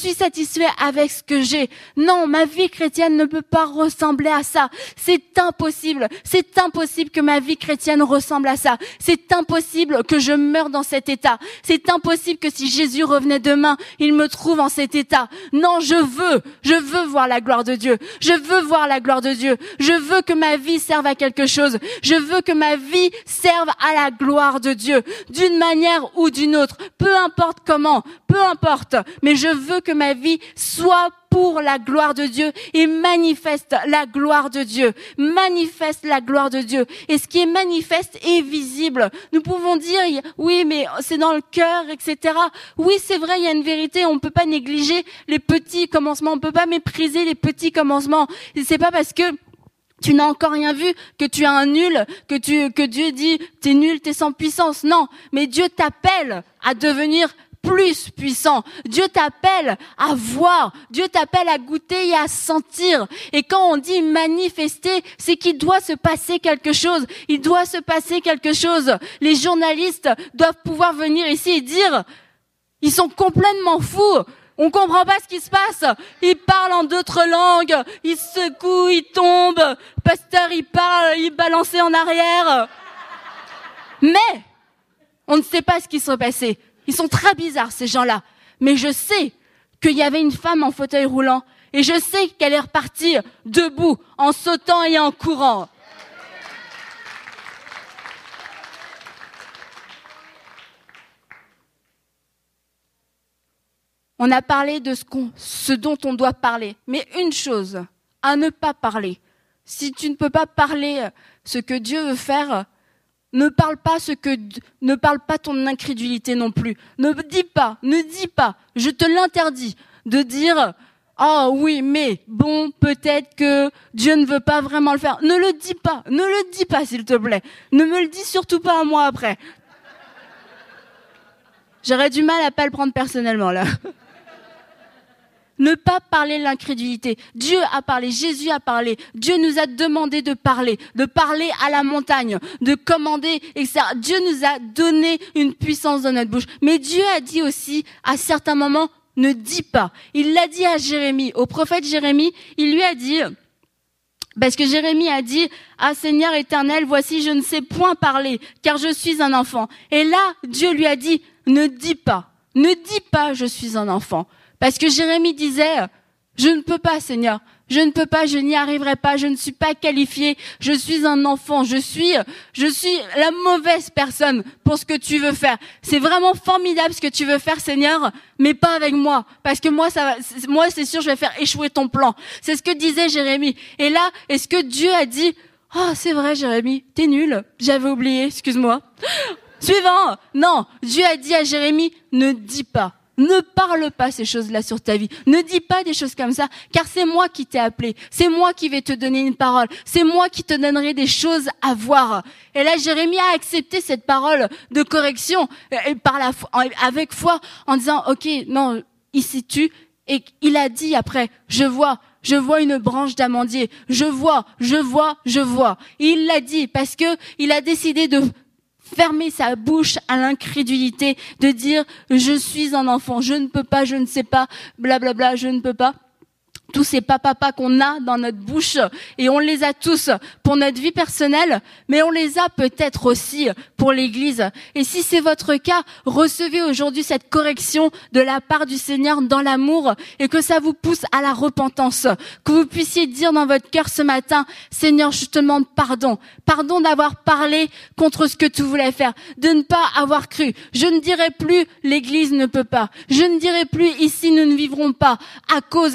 avec ce que j'ai. Non, ma vie chrétienne ne peut pas ressembler à ça. C'est impossible que ma vie chrétienne ressemble à ça. C'est impossible que je meure dans cet état. C'est impossible que si Jésus revenait demain, il me trouve en cet état. Non, je veux voir la gloire de Dieu. Je veux voir la gloire de Dieu. Je veux que ma vie serve à quelque chose. Je veux que ma vie serve à la gloire de Dieu, d'une manière ou d'une autre. Peu importe comment, peu importe, mais je veux que ma vie soit pour la gloire de Dieu et manifeste la gloire de Dieu. Manifeste la gloire de Dieu. Et ce qui est manifeste est visible. Nous pouvons dire, oui, mais c'est dans le cœur, etc. Oui, c'est vrai, il y a une vérité. On ne peut pas négliger les petits commencements. On ne peut pas mépriser les petits commencements. Et c'est pas parce que tu n'as encore rien vu que tu es un nul, que Dieu dit, t'es nul, t'es sans puissance. Non, mais Dieu t'appelle à devenir plus puissant. Dieu t'appelle à voir, Dieu t'appelle à goûter et à sentir. Et quand on dit manifester, c'est qu'il doit se passer quelque chose. Il doit se passer quelque chose. Les journalistes doivent pouvoir venir ici et dire, ils sont complètement fous. On comprend pas ce qui se passe. Il parle en d'autres langues. Il secoue, il tombe. Pasteur, il parle, il balançait en arrière. Mais, on ne sait pas ce qui s'est passé. Ils sont très bizarres, ces gens-là. Mais je sais qu'il y avait une femme en fauteuil roulant. Et je sais qu'elle est repartie debout, en sautant et en courant. On a parlé de ce dont on doit parler. Mais une chose, à ne pas parler. Si tu ne peux pas parler ce que Dieu veut faire, ne parle pas ton incrédulité non plus. Ne dis pas, je te l'interdis de dire « Ah oui, mais bon, peut-être que Dieu ne veut pas vraiment le faire. » Ne le dis pas s'il te plaît. Ne me le dis surtout pas à moi après. J'aurais du mal à pas le prendre personnellement là. Ne pas parler l'incrédulité. Dieu a parlé, Jésus a parlé. Dieu nous a demandé de parler à la montagne, de commander, etc. Dieu nous a donné une puissance dans notre bouche. Mais Dieu a dit aussi, à certains moments, ne dis pas. Il l'a dit à Jérémie, au prophète Jérémie, il lui a dit, parce que Jérémie a dit, ah Seigneur éternel, voici je ne sais point parler, car je suis un enfant. Et là, Dieu lui a dit, ne dis pas, je suis un enfant. Parce que Jérémie disait, je ne peux pas, Seigneur, je ne peux pas, je n'y arriverai pas, je ne suis pas qualifié, je suis un enfant, je suis la mauvaise personne pour ce que tu veux faire. C'est vraiment formidable ce que tu veux faire, Seigneur, mais pas avec moi, parce que moi c'est sûr, je vais faire échouer ton plan. C'est ce que disait Jérémie. Et là, est-ce que Dieu a dit, oh, c'est vrai, Jérémie, t'es nul, j'avais oublié, excuse-moi. Suivant, non, Dieu a dit à Jérémie, ne dis pas. Ne parle pas ces choses-là sur ta vie. Ne dis pas des choses comme ça, car c'est moi qui t'ai appelé. C'est moi qui vais te donner une parole. C'est moi qui te donnerai des choses à voir. Et là, Jérémie a accepté cette parole de correction avec foi, en disant, OK, non, ici tu. Et il a dit après, je vois une branche d'amandier. Je vois. Et il l'a dit parce que il a décidé de fermer sa bouche à l'incrédulité, de dire « je suis un enfant, je ne peux pas, je ne sais pas, blablabla, je ne peux pas ». Tous ces papas qu'on a dans notre bouche, et on les a tous pour notre vie personnelle, mais on les a peut-être aussi pour l'Église. Et si c'est votre cas, recevez aujourd'hui cette correction de la part du Seigneur dans l'amour, et que ça vous pousse à la repentance, que vous puissiez dire dans votre cœur ce matin, Seigneur, je te demande pardon d'avoir parlé contre ce que tu voulais faire, de ne pas avoir cru. Je ne dirai plus l'Église ne peut pas, je ne dirai plus ici nous ne vivrons pas, à cause,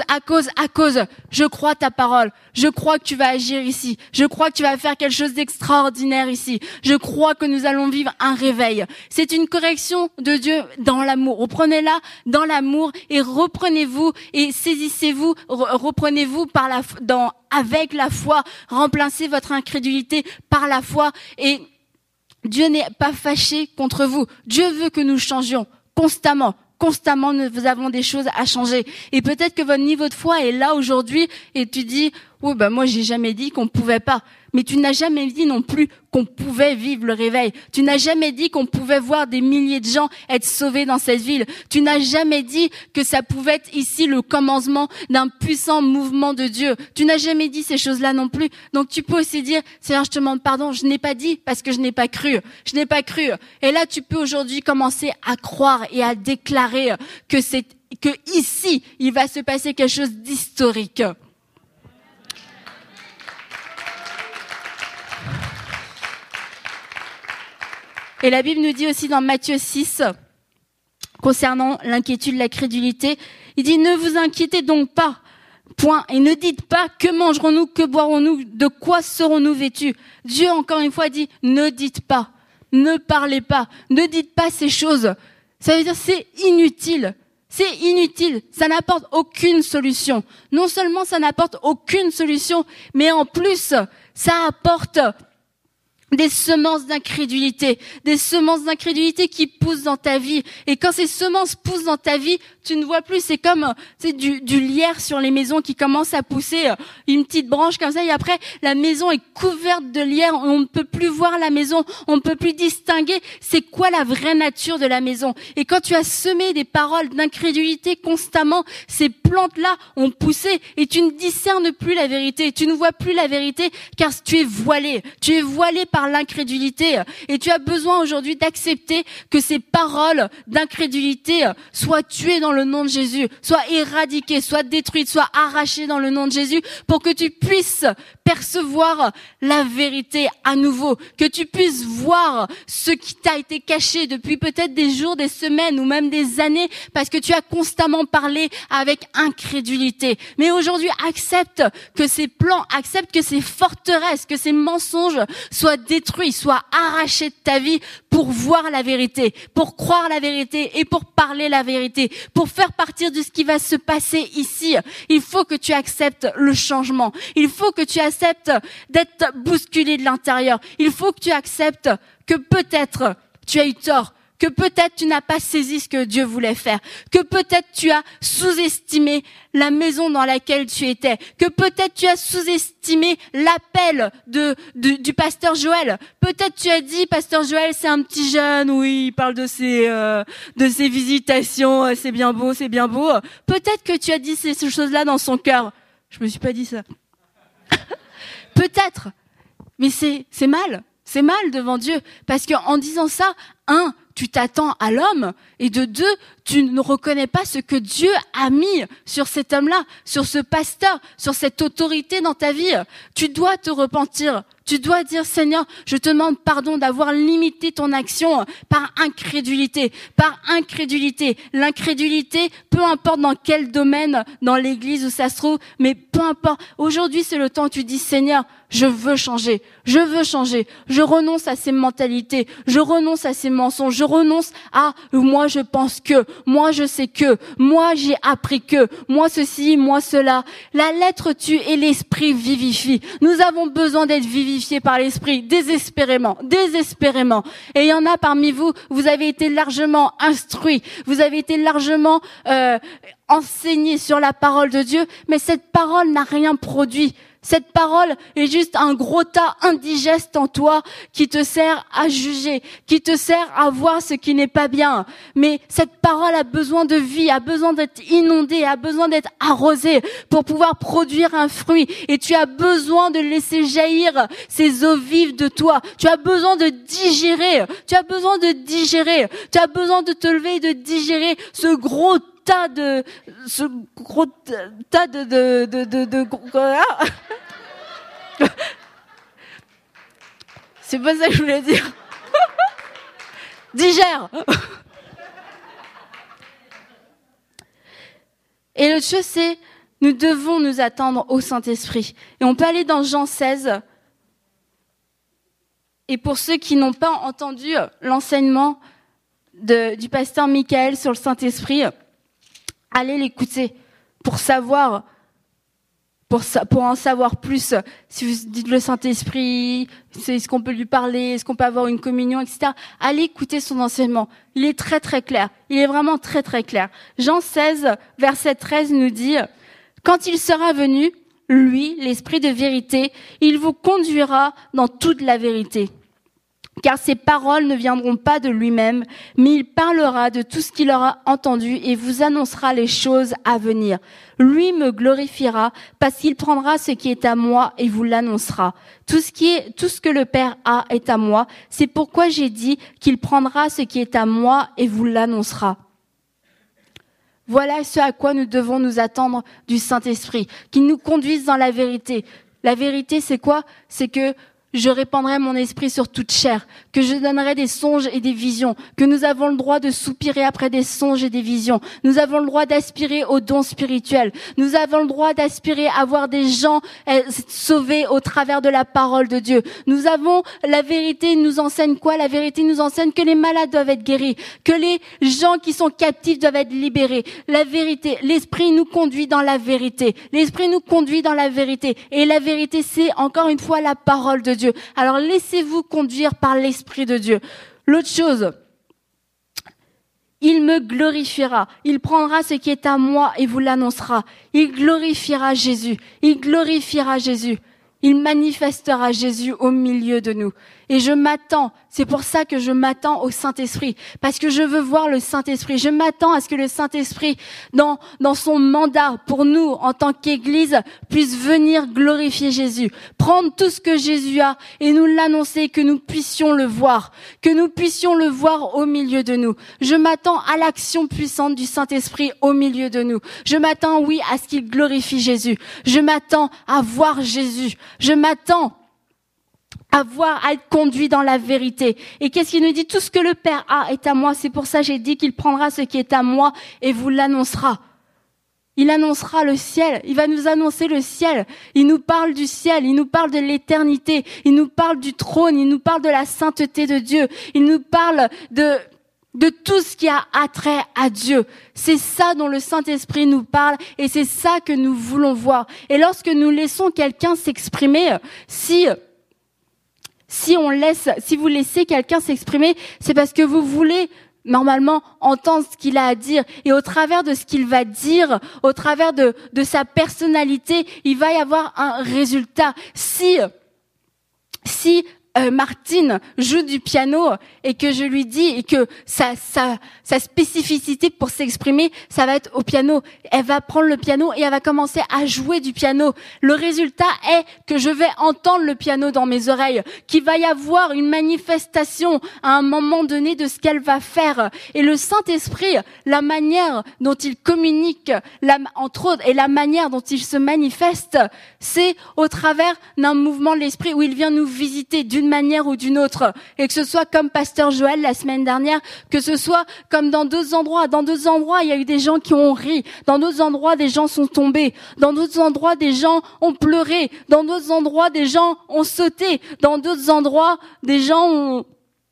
je crois ta parole. Je crois que tu vas agir ici. Je crois que tu vas faire quelque chose d'extraordinaire ici. Je crois que nous allons vivre un réveil. C'est une correction de Dieu dans l'amour. Reprenez-la dans l'amour et reprenez-vous et saisissez-vous, reprenez-vous avec la foi. Remplacez votre incrédulité par la foi et Dieu n'est pas fâché contre vous. Dieu veut que nous changions constamment, nous avons des choses à changer. Et peut-être que votre niveau de foi est là aujourd'hui et tu dis, oh moi j'ai jamais dit qu'on pouvait pas. Mais tu n'as jamais dit non plus qu'on pouvait vivre le réveil. Tu n'as jamais dit qu'on pouvait voir des milliers de gens être sauvés dans cette ville. Tu n'as jamais dit que ça pouvait être ici le commencement d'un puissant mouvement de Dieu. Tu n'as jamais dit ces choses-là non plus. Donc tu peux aussi dire, Seigneur, je te demande pardon, je n'ai pas dit parce que je n'ai pas cru. Et là, tu peux aujourd'hui commencer à croire et à déclarer que ici, il va se passer quelque chose d'historique. Et la Bible nous dit aussi dans Matthieu 6, concernant l'inquiétude, la crédulité, il dit « Ne vous inquiétez donc pas, point, et ne dites pas que mangerons-nous, que boirons-nous, de quoi serons-nous vêtus ?» Dieu, encore une fois, dit « Ne dites pas, ne parlez pas, ne dites pas ces choses. » Ça veut dire c'est inutile, ça n'apporte aucune solution. Non seulement ça n'apporte aucune solution, mais en plus, ça apporte des semences d'incrédulité qui poussent dans ta vie. Et quand ces semences poussent dans ta vie, tu ne vois plus, c'est comme du lierre sur les maisons qui commence à pousser, une petite branche comme ça, et après la maison est couverte de lierre, on ne peut plus voir la maison, on ne peut plus distinguer c'est quoi la vraie nature de la maison. Et quand tu as semé des paroles d'incrédulité constamment, ces plantes-là ont poussé et tu ne discernes plus la vérité, tu ne vois plus la vérité car tu es voilé par l'incrédulité, et tu as besoin aujourd'hui d'accepter que ces paroles d'incrédulité soient tuées dans le nom de Jésus, soient éradiquées, soient détruites, soient arrachées dans le nom de Jésus, pour que tu puisses percevoir la vérité à nouveau, que tu puisses voir ce qui t'a été caché depuis peut-être des jours, des semaines ou même des années, parce que tu as constamment parlé avec incrédulité. Mais aujourd'hui, accepte que ces plans, accepte que ces forteresses, que ces mensonges soient détruits, soient arrachés de ta vie pour voir la vérité, pour croire la vérité et pour parler la vérité, pour faire partir de ce qui va se passer ici. Il faut que tu acceptes le changement. Il faut que tu acceptes d'être bousculé de l'intérieur. Il faut que tu acceptes que peut-être tu as eu tort, que peut-être tu n'as pas saisi ce que Dieu voulait faire, que peut-être tu as sous-estimé la maison dans laquelle tu étais, que peut-être tu as sous-estimé l'appel du pasteur Joël. Peut-être tu as dit, pasteur Joël, c'est un petit jeune, oui, il parle de ses visitations, c'est bien beau, c'est bien beau. Peut-être que tu as dit ces choses-là dans son cœur. Je me suis pas dit ça. Peut-être, mais c'est mal. C'est mal devant Dieu, parce qu'en disant ça, tu t'attends à l'homme, et de deux, tu ne reconnais pas ce que Dieu a mis sur cet homme-là, sur ce pasteur, sur cette autorité dans ta vie. Tu dois te repentir. Tu dois dire, Seigneur, je te demande pardon d'avoir limité ton action par incrédulité. Par incrédulité. L'incrédulité, peu importe dans quel domaine, dans l'église où ça se trouve, mais peu importe. Aujourd'hui, c'est le temps où tu dis, Seigneur, je veux changer. Je veux changer. Je renonce à ces mentalités. Je renonce à ces mensonges. Je renonce à moi je pense que, moi je sais que, moi j'ai appris que, moi ceci, moi cela. La lettre tue et l'esprit vivifie. Nous avons besoin d'être vivifiés par l'esprit, désespérément. Et il y en a parmi vous, vous avez été largement instruits, vous avez été largement enseignés sur la parole de Dieu, mais cette parole n'a rien produit. Cette parole est juste un gros tas indigeste en toi qui te sert à juger, qui te sert à voir ce qui n'est pas bien. Mais cette parole a besoin de vie, a besoin d'être inondée, a besoin d'être arrosée pour pouvoir produire un fruit. Et tu as besoin de laisser jaillir ces eaux vives de toi. Tu as besoin de digérer, tu as besoin de te lever et de digérer ce gros tas de c'est pas ça que je voulais dire. Digère. Et l'autre chose, c'est nous devons nous attendre au Saint-Esprit. Et on peut aller dans Jean 16. Et pour ceux qui n'ont pas entendu l'enseignement du pasteur Michael sur le Saint-Esprit, allez l'écouter pour en savoir plus. Si vous dites le Saint-Esprit, est-ce qu'on peut lui parler, est-ce qu'on peut avoir une communion, etc. Allez écouter son enseignement. Il est très très clair. Il est vraiment très très clair. Jean 16, verset 13 nous dit « Quand il sera venu, lui, l'Esprit de vérité, il vous conduira dans toute la vérité. » Car ses paroles ne viendront pas de lui-même, mais il parlera de tout ce qu'il aura entendu et vous annoncera les choses à venir. Lui me glorifiera parce qu'il prendra ce qui est à moi et vous l'annoncera. Tout ce que le Père a est à moi. C'est pourquoi j'ai dit qu'il prendra ce qui est à moi et vous l'annoncera. Voilà ce à quoi nous devons nous attendre du Saint-Esprit, qu'il nous conduise dans la vérité. La vérité, c'est quoi? C'est que je répandrai mon esprit sur toute chair, que je donnerai des songes et des visions, que nous avons le droit de soupirer après des songes et des visions. Nous avons le droit d'aspirer aux dons spirituels. Nous avons le droit d'aspirer à voir des gens sauvés au travers de la parole de Dieu. Nous avons, la vérité nous enseigne quoi? La vérité nous enseigne que les malades doivent être guéris, que les gens qui sont captifs doivent être libérés. La vérité, l'esprit nous conduit dans la vérité. L'esprit nous conduit dans la vérité. Et la vérité, c'est encore une fois la parole de Dieu. Dieu. Alors laissez-vous conduire par l'Esprit de Dieu. L'autre chose, il me glorifiera. Il prendra ce qui est à moi et vous l'annoncera. Il glorifiera Jésus. Il glorifiera Jésus. Il manifestera Jésus au milieu de nous. Et je m'attends, c'est pour ça que je m'attends au Saint-Esprit, parce que je veux voir le Saint-Esprit. Je m'attends à ce que le Saint-Esprit, dans son mandat pour nous en tant qu'Église, puisse venir glorifier Jésus, prendre tout ce que Jésus a et nous l'annoncer, que nous puissions le voir au milieu de nous. Je m'attends à l'action puissante du Saint-Esprit au milieu de nous. Je m'attends, oui, à ce qu'il glorifie Jésus. Je m'attends à voir Jésus. Je m'attends à être conduit dans la vérité. Et qu'est-ce qu'il nous dit? Tout ce que le Père a est à moi. C'est pour ça que j'ai dit qu'il prendra ce qui est à moi et vous l'annoncera. Il annoncera le ciel. Il va nous annoncer le ciel. Il nous parle du ciel. Il nous parle de l'éternité. Il nous parle du trône. Il nous parle de la sainteté de Dieu. Il nous parle de tout ce qui a attrait à Dieu. C'est ça dont le Saint-Esprit nous parle et c'est ça que nous voulons voir. Et lorsque nous laissons quelqu'un s'exprimer, si vous laissez quelqu'un s'exprimer, c'est parce que vous voulez normalement entendre ce qu'il a à dire. Et au travers de ce qu'il va dire, au travers de sa personnalité, il va y avoir un résultat. Si Martine joue du piano et que je lui dis et que sa spécificité pour s'exprimer, ça va être au piano. Elle va prendre le piano et elle va commencer à jouer du piano. Le résultat est que je vais entendre le piano dans mes oreilles, qu'il va y avoir une manifestation à un moment donné de ce qu'elle va faire. Et le Saint-Esprit, la manière dont il communique, entre autres, et la manière dont il se manifeste, c'est au travers d'un mouvement de l'Esprit où il vient nous visiter d'une manière ou d'une autre. Et que ce soit comme Pasteur Joël la semaine dernière, que ce soit comme dans d'autres endroits. Dans d'autres endroits, il y a eu des gens qui ont ri. Dans d'autres endroits, des gens sont tombés. Dans d'autres endroits, des gens ont pleuré. Dans d'autres endroits, des gens ont sauté. Dans d'autres endroits, des gens ont...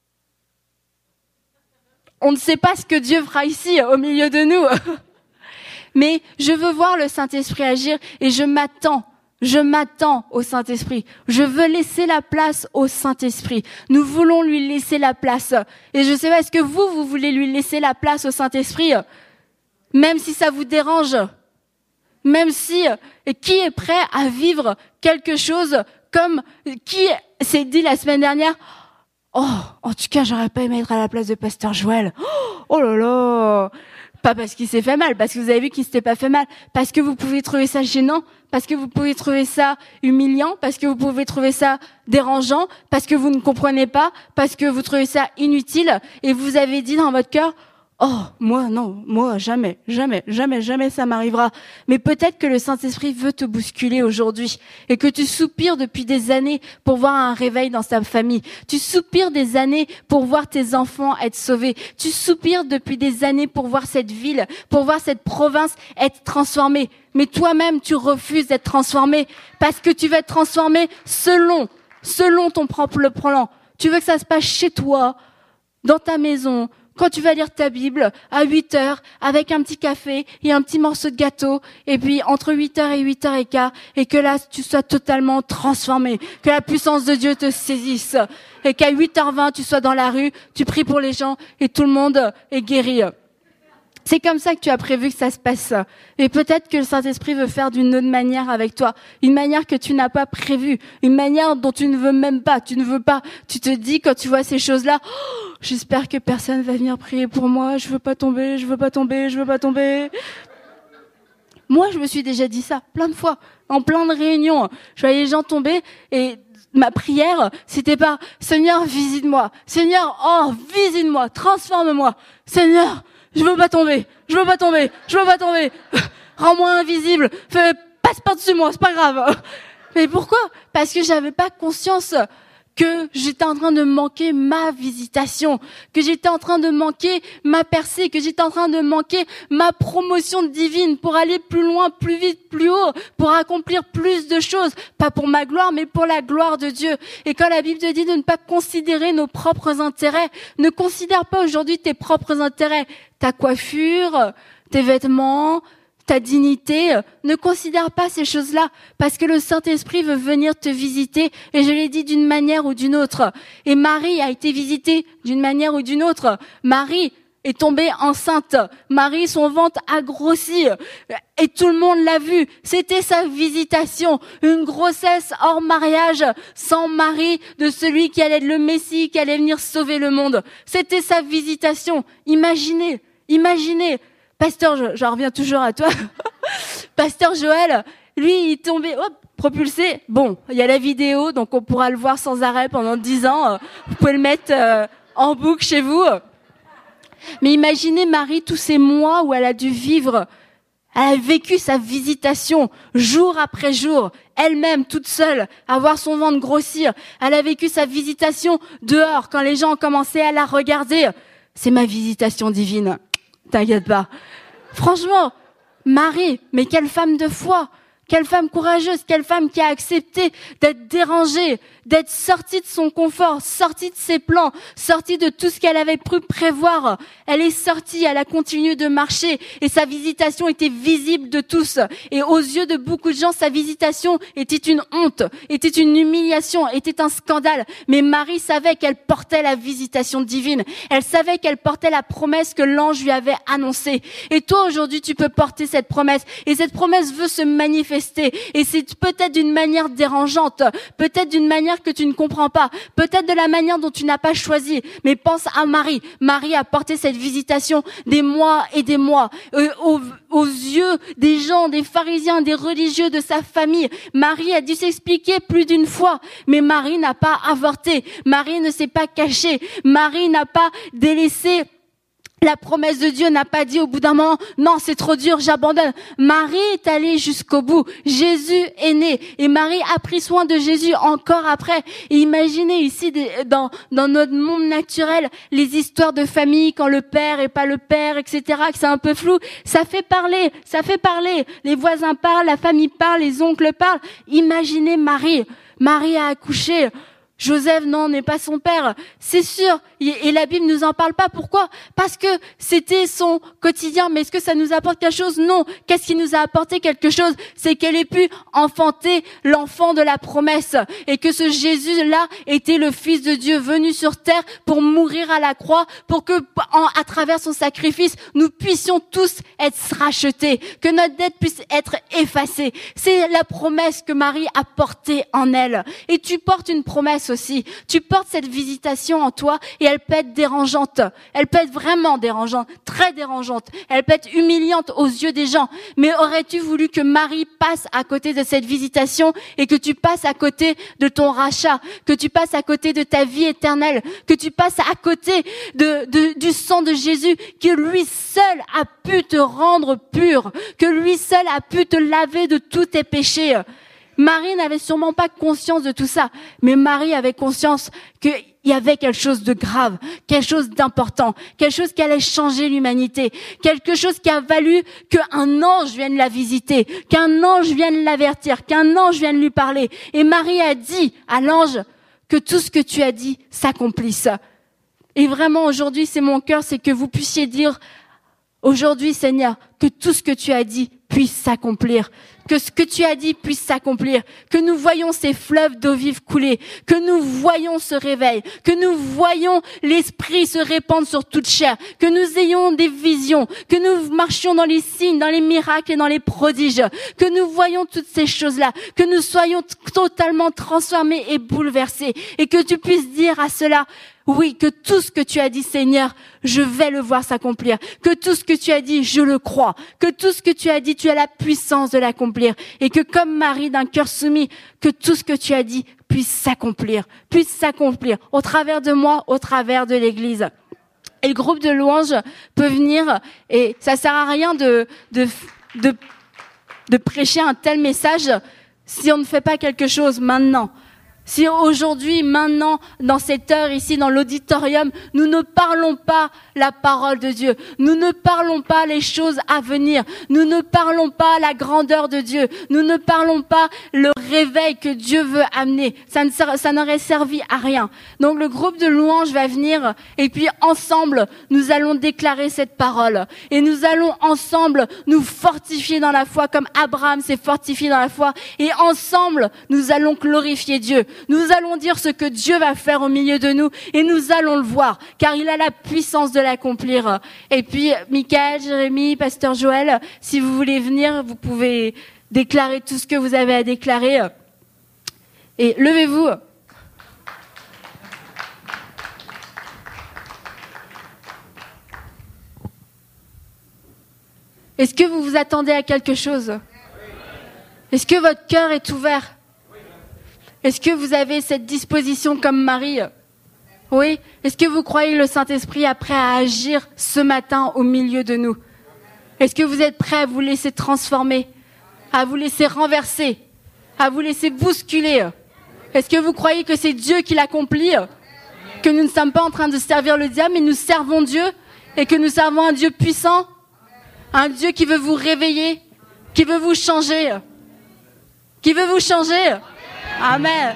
On ne sait pas ce que Dieu fera ici, au milieu de nous. Mais je veux voir le Saint-Esprit agir et je m'attends au Saint-Esprit. Je veux laisser la place au Saint-Esprit. Nous voulons lui laisser la place. Et je sais pas, est-ce que vous voulez lui laisser la place au Saint-Esprit? Même si ça vous dérange. Même si, et qui est prêt à vivre quelque chose comme, qui s'est dit la semaine dernière, oh, en tout cas, j'aurais pas aimé être à la place de Pasteur Joël. Oh là là! Pas parce qu'il s'est fait mal, parce que vous avez vu qu'il s'était pas fait mal, parce que vous pouvez trouver ça gênant, parce que vous pouvez trouver ça humiliant, parce que vous pouvez trouver ça dérangeant, parce que vous ne comprenez pas, parce que vous trouvez ça inutile, et vous avez dit dans votre cœur, oh, moi, jamais ça m'arrivera. Mais peut-être que le Saint-Esprit veut te bousculer aujourd'hui et que tu soupires depuis des années pour voir un réveil dans ta famille. Tu soupires des années pour voir tes enfants être sauvés. Tu soupires depuis des années pour voir cette ville, pour voir cette province être transformée. Mais toi-même, tu refuses d'être transformé parce que tu veux être transformé selon ton propre plan. Tu veux que ça se passe chez toi, dans ta maison, quand tu vas lire ta Bible à 8h avec un petit café et un petit morceau de gâteau et puis entre 8h et 8h15 et que là tu sois totalement transformé, que la puissance de Dieu te saisisse et qu'à 8h20 tu sois dans la rue, tu pries pour les gens et tout le monde est guéri. C'est comme ça que tu as prévu que ça se passe. Et peut-être que le Saint-Esprit veut faire d'une autre manière avec toi. Une manière que tu n'as pas prévue. Une manière dont tu ne veux même pas. Tu ne veux pas. Tu te dis quand tu vois ces choses-là, oh, j'espère que personne va venir prier pour moi. Je veux pas tomber. Moi, je me suis déjà dit ça plein de fois. En plein de réunions. Je voyais les gens tomber et ma prière, c'était pas Seigneur, visite-moi. Seigneur, oh, visite-moi. Transforme-moi. Seigneur, je veux pas tomber. Rends-moi invisible. Passe par-dessus moi, c'est pas grave. Mais pourquoi? Parce que j'avais pas conscience que j'étais en train de manquer ma visitation, que j'étais en train de manquer ma percée, que j'étais en train de manquer ma promotion divine pour aller plus loin, plus vite, plus haut, pour accomplir plus de choses, pas pour ma gloire, mais pour la gloire de Dieu. Et quand la Bible te dit de ne pas considérer nos propres intérêts, ne considère pas aujourd'hui tes propres intérêts, ta coiffure, tes vêtements, ta dignité, ne considère pas ces choses-là, parce que le Saint-Esprit veut venir te visiter, et je l'ai dit d'une manière ou d'une autre. Et Marie a été visitée d'une manière ou d'une autre. Marie est tombée enceinte. Marie, son ventre a grossi, et tout le monde l'a vu. C'était sa visitation, une grossesse hors mariage, sans mari, de celui qui allait être le Messie, qui allait venir sauver le monde. C'était sa visitation. Imaginez. Pasteur, j'en reviens toujours à toi. Pasteur Joël, lui, il tombait, propulsé. Bon, il y a la vidéo, donc on pourra le voir sans arrêt pendant 10 ans. Vous pouvez le mettre en boucle chez vous. Mais imaginez Marie, tous ces mois où elle a dû vivre. Elle a vécu sa visitation jour après jour, elle-même toute seule, à voir son ventre grossir. Elle a vécu sa visitation dehors, quand les gens ont commencé à la regarder. C'est ma visitation divine. T'inquiète pas. Franchement, Marie, mais quelle femme de foi, quelle femme courageuse, quelle femme qui a accepté d'être dérangée, d'être sortie de son confort, sortie de ses plans, sortie de tout ce qu'elle avait pu prévoir. Elle est sortie, elle a continué de marcher et sa visitation était visible de tous. Et aux yeux de beaucoup de gens, sa visitation était une honte, était une humiliation, était un scandale. Mais Marie savait qu'elle portait la visitation divine. Elle savait qu'elle portait la promesse que l'ange lui avait annoncée. Et toi, aujourd'hui, tu peux porter cette promesse. Et cette promesse veut se manifester. Et c'est peut-être d'une manière dérangeante, peut-être d'une manière que tu ne comprends pas, peut-être de la manière dont tu n'as pas choisi, mais pense à Marie. Marie a porté cette visitation des mois et des mois, aux yeux des gens, des pharisiens, des religieux de sa famille. Marie a dû s'expliquer plus d'une fois, mais Marie n'a pas avorté, Marie ne s'est pas cachée, Marie n'a pas délaissé la promesse de Dieu, n'a pas dit au bout d'un moment, non, c'est trop dur, j'abandonne. Marie est allée jusqu'au bout. Jésus est né. Et Marie a pris soin de Jésus encore après. Et imaginez ici, dans notre monde naturel, les histoires de famille, quand le père est pas le père, etc., que c'est un peu flou. Ça fait parler. Les voisins parlent, la famille parle, les oncles parlent. Imaginez Marie. Marie a accouché. Joseph, non, n'est pas son père. C'est sûr. Et la Bible nous en parle pas. Pourquoi? Parce que c'était son quotidien. Mais est-ce que ça nous apporte quelque chose? Non. Qu'est-ce qui nous a apporté quelque chose? C'est qu'elle ait pu enfanter l'enfant de la promesse. Et que ce Jésus-là était le Fils de Dieu venu sur terre pour mourir à la croix, pour que, à travers son sacrifice, nous puissions tous être rachetés. Que notre dette puisse être effacée. C'est la promesse que Marie a portée en elle. Et tu portes une promesse aussi. Tu portes cette visitation en toi et elle peut être dérangeante. Elle peut être vraiment dérangeante, très dérangeante. Elle peut être humiliante aux yeux des gens. Mais aurais-tu voulu que Marie passe à côté de cette visitation et que tu passes à côté de ton rachat, que tu passes à côté de ta vie éternelle, que tu passes à côté du sang de Jésus, que lui seul a pu te rendre pur, que lui seul a pu te laver de tous tes péchés. Marie n'avait sûrement pas conscience de tout ça, mais Marie avait conscience qu'il y avait quelque chose de grave, quelque chose d'important, quelque chose qui allait changer l'humanité, quelque chose qui a valu qu'un ange vienne la visiter, qu'un ange vienne l'avertir, qu'un ange vienne lui parler. Et Marie a dit à l'ange que tout ce que tu as dit s'accomplisse. Et vraiment aujourd'hui, c'est mon cœur, c'est que vous puissiez dire aujourd'hui, Seigneur, que tout ce que tu as dit puisse s'accomplir, que ce que tu as dit puisse s'accomplir, que nous voyons ces fleuves d'eau vive couler, que nous voyons ce réveil, que nous voyons l'Esprit se répandre sur toute chair, que nous ayons des visions, que nous marchions dans les signes, dans les miracles et dans les prodiges, que nous voyons toutes ces choses-là, que nous soyons totalement transformés et bouleversés, et que tu puisses dire à cela, oui, que tout ce que tu as dit, Seigneur, je vais le voir s'accomplir. Que tout ce que tu as dit, je le crois. Que tout ce que tu as dit, tu as la puissance de l'accomplir. Et que comme Marie d'un cœur soumis, que tout ce que tu as dit puisse s'accomplir au travers de moi, au travers de l'Église. Et le groupe de louanges peut venir, et ça sert à rien de prêcher un tel message si on ne fait pas quelque chose maintenant. Si aujourd'hui, maintenant, dans cette heure ici, dans l'auditorium, nous ne parlons pas la parole de Dieu, nous ne parlons pas les choses à venir, nous ne parlons pas la grandeur de Dieu, nous ne parlons pas le réveil que Dieu veut amener, ça n'aurait servi à rien. Donc le groupe de louanges va venir et puis ensemble, nous allons déclarer cette parole et nous allons ensemble nous fortifier dans la foi comme Abraham s'est fortifié dans la foi et ensemble, nous allons glorifier Dieu. Nous allons dire ce que Dieu va faire au milieu de nous et nous allons le voir, car il a la puissance de l'accomplir. Et puis, Michael, Jérémy, Pasteur Joël, si vous voulez venir, vous pouvez déclarer tout ce que vous avez à déclarer. Et levez-vous. Est-ce que vous vous attendez à quelque chose? Est-ce que votre cœur est ouvert? Est-ce que vous avez cette disposition comme Marie? Oui? Est-ce que vous croyez le Saint-Esprit est prêt à agir ce matin au milieu de nous? Est-ce que vous êtes prêts à vous laisser transformer, à vous laisser renverser, à vous laisser bousculer? Est-ce que vous croyez que c'est Dieu qui l'accomplit? Que nous ne sommes pas en train de servir le diable, mais nous servons Dieu et que nous servons un Dieu puissant, un Dieu qui veut vous réveiller, qui veut vous changer, qui veut vous changer. Amen.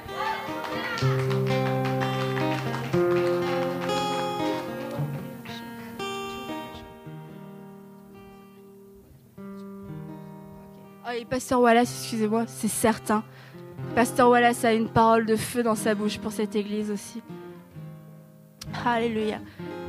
Oh, et Pasteur Wallace, excusez-moi, c'est certain. Pasteur Wallace a une parole de feu dans sa bouche pour cette église aussi. Alléluia.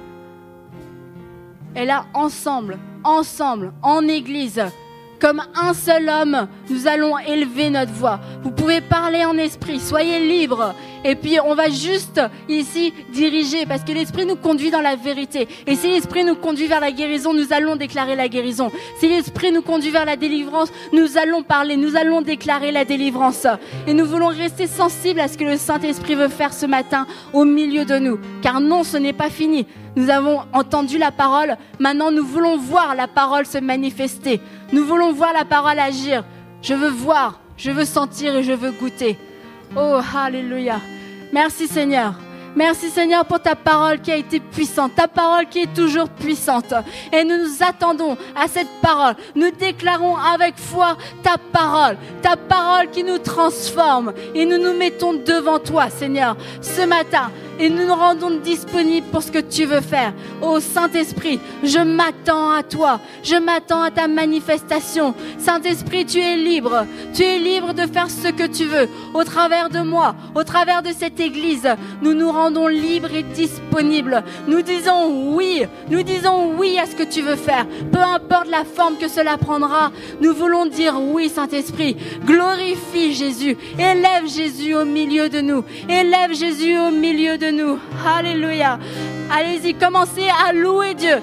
Et là, ensemble, en église, comme un seul homme, nous allons élever notre voix. Vous pouvez parler en esprit, soyez libres. Et puis on va juste ici diriger, parce que l'esprit nous conduit dans la vérité. Et si l'esprit nous conduit vers la guérison, nous allons déclarer la guérison. Si l'esprit nous conduit vers la délivrance, nous allons parler, nous allons déclarer la délivrance. Et nous voulons rester sensibles à ce que le Saint-Esprit veut faire ce matin au milieu de nous. Car non, ce n'est pas fini. Nous avons entendu la parole, maintenant nous voulons voir la parole se manifester. Nous voulons voir la parole agir. Je veux voir, je veux sentir et je veux goûter. Oh, alléluia. Merci Seigneur. Merci Seigneur pour ta parole qui a été puissante, ta parole qui est toujours puissante. Et nous nous attendons à cette parole. Nous déclarons avec foi ta parole qui nous transforme. Et nous nous mettons devant toi Seigneur ce matin. Et nous nous rendons disponibles pour ce que tu veux faire. Ô Saint-Esprit, je m'attends à toi. Je m'attends à ta manifestation. Saint-Esprit, tu es libre. Tu es libre de faire ce que tu veux. Au travers de moi, au travers de cette église, nous nous rendons libres et disponibles. Nous disons oui à ce que tu veux faire. Peu importe la forme que cela prendra, nous voulons dire oui, Saint-Esprit. Glorifie Jésus. Élève Jésus au milieu de nous. Élève Jésus au milieu de nous. Alléluia. Allez-y, commencez à louer Dieu,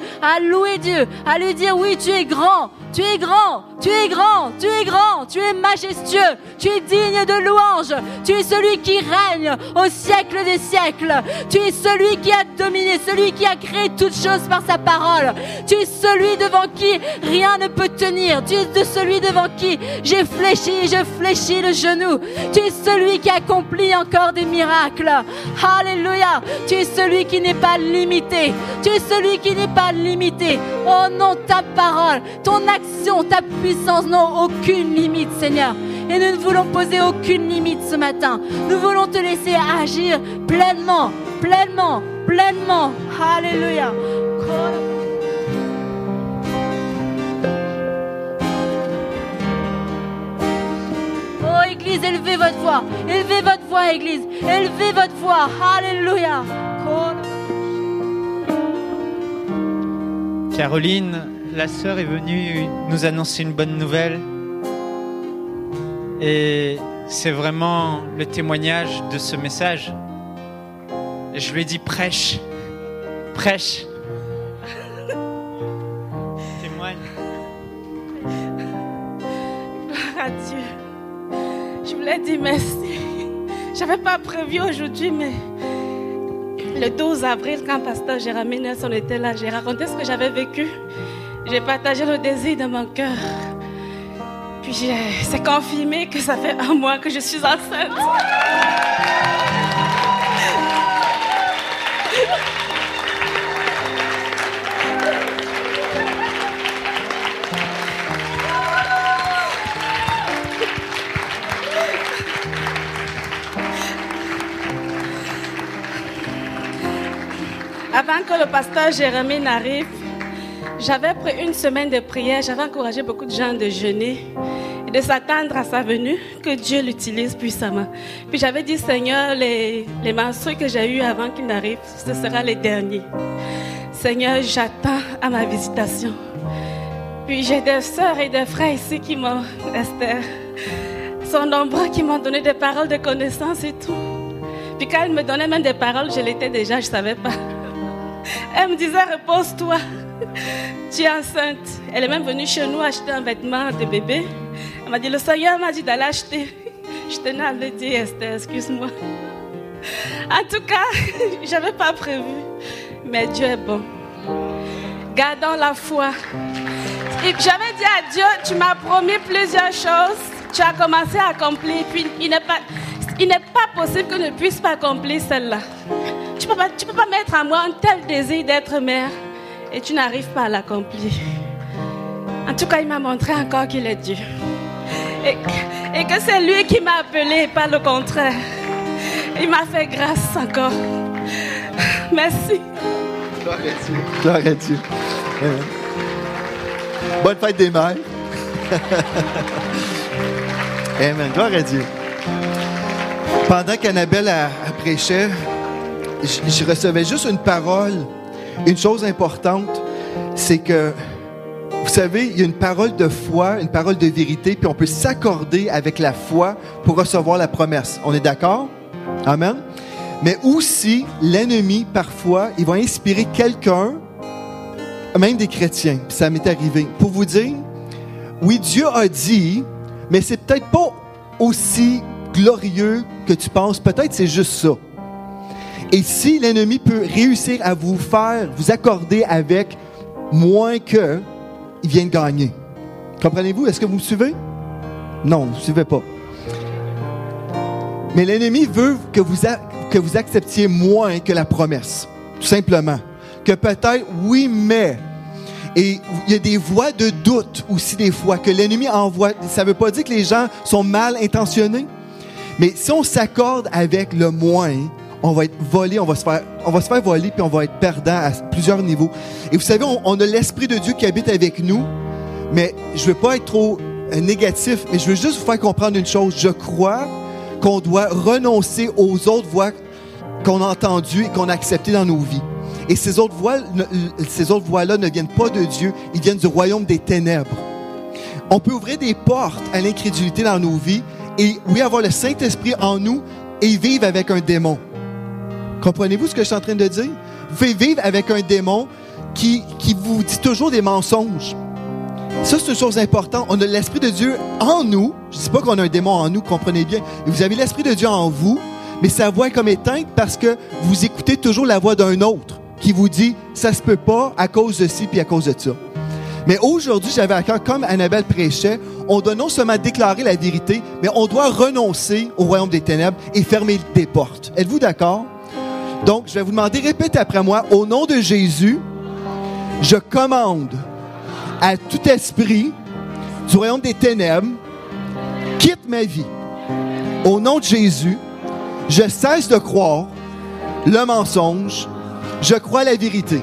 à lui dire oui, tu es grand, tu es grand, tu es grand, tu es grand, tu es majestueux, tu es digne de louange, tu es celui qui règne au siècle des siècles, tu es celui qui a dominé, celui qui a créé toutes choses par sa parole, tu es celui devant qui rien ne peut tenir, tu es de celui devant qui je fléchis le genou, tu es celui qui accomplit encore des miracles. Alléluia, tu es celui qui n'est pas limité, tu es celui qui n'est pas limité. Oh non, ta parole, ton action, ta puissance n'ont aucune limite, Seigneur. Et nous ne voulons poser aucune limite ce matin. Nous voulons te laisser agir pleinement. Alléluia. Oh, Église, élevez votre voix, Église. Élevez votre voix. Alléluia. Caroline, la sœur est venue nous annoncer une bonne nouvelle. Et c'est vraiment le témoignage de ce message. Et je lui ai dit prêche. Témoigne. Gloire à Dieu. Je voulais dire merci. J'avais pas prévu aujourd'hui, mais le 12 avril, quand pasteur Jérémy Nelson était là, j'ai raconté ce que j'avais vécu. J'ai partagé le désir de mon cœur. Puis c'est confirmé que ça fait un mois que je suis enceinte. Avant que le pasteur Jérémie n'arrive, j'avais pris une semaine de prière. J'avais encouragé beaucoup de gens de jeûner et de s'attendre à sa venue, que Dieu l'utilise puissamment. Puis j'avais dit, Seigneur, les menstrues que j'ai eues avant qu'il n'arrive, ce sera les derniers. Seigneur, j'attends à ma visitation. Puis j'ai des sœurs et des frères ici qui m'ont, Esther, sont nombreux qui m'ont donné des paroles de connaissance et tout. Puis quand elle me donnait même des paroles, je l'étais déjà, je ne savais pas. Elle me disait, repose-toi, tu es enceinte. Elle est même venue chez nous acheter un vêtement de bébé. Elle m'a dit, le Seigneur m'a dit d'aller acheter. Je tenais à le dire, Esther, excuse-moi. En tout cas, je n'avais pas prévu. Mais Dieu est bon. Gardons la foi. Et j'avais dit à Dieu, tu m'as promis plusieurs choses. Tu as commencé à accomplir. Puis il n'est pas possible que je ne puisse pas accomplir celle-là. Tu peux pas mettre en moi un tel désir d'être mère et tu n'arrives pas à l'accomplir. En tout cas, il m'a montré encore qu'il est Dieu. Et que c'est lui qui m'a appelé, pas le contraire. Il m'a fait grâce encore. Merci. Gloire à Dieu. Gloire à Dieu. Amen. Bonne fête des mères. Amen. Gloire à Dieu. Pendant qu'Annabelle prêchait, je recevais juste une parole. Une chose importante, c'est que, vous savez, il y a une parole de foi, une parole de vérité, puis on peut s'accorder avec la foi pour recevoir la promesse. On est d'accord? Amen. Mais aussi, l'ennemi, parfois, il va inspirer quelqu'un, même des chrétiens. Puis ça m'est arrivé. Pour vous dire, oui, Dieu a dit, mais c'est peut-être pas aussi glorieux que tu penses. Peut-être c'est juste ça. Et si l'ennemi peut réussir à vous accorder avec moins que, il vient de gagner. Comprenez-vous? Est-ce que vous me suivez? Non, vous ne suivez pas. Mais l'ennemi veut que vous acceptiez moins que la promesse. Tout simplement. Que peut-être, oui, mais. Et il y a des voix de doute aussi des fois que l'ennemi envoie. Ça ne veut pas dire que les gens sont mal intentionnés. Mais si on s'accorde avec le moins, on va être volé, on va se faire voler, puis on va être perdant à plusieurs niveaux. Et vous savez, on a l'Esprit de Dieu qui habite avec nous, mais je ne veux pas être trop négatif, mais je veux juste vous faire comprendre une chose. Je crois qu'on doit renoncer aux autres voix qu'on a entendues et qu'on a acceptées dans nos vies. Et ces autres voix-là ne viennent pas de Dieu, ils viennent du royaume des ténèbres. On peut ouvrir des portes à l'incrédulité dans nos vies et, oui, avoir le Saint-Esprit en nous et vivre avec un démon. Comprenez-vous ce que je suis en train de dire? Vous pouvez vivre avec un démon qui vous dit toujours des mensonges. Ça, c'est une chose importante. On a l'Esprit de Dieu en nous. Je ne dis pas qu'on a un démon en nous, comprenez bien. Vous avez l'Esprit de Dieu en vous, mais sa voix est comme éteinte parce que vous écoutez toujours la voix d'un autre qui vous dit « ça se peut pas à cause de ci puis à cause de ça ». Mais aujourd'hui, j'avais à cœur, comme Annabelle prêchait, on doit non seulement déclarer la vérité, mais on doit renoncer au royaume des ténèbres et fermer des portes. Êtes-vous d'accord? Donc, je vais vous demander, répétez après moi, au nom de Jésus, je commande à tout esprit du royaume des ténèbres, quitte ma vie. Au nom de Jésus, je cesse de croire le mensonge, je crois la vérité.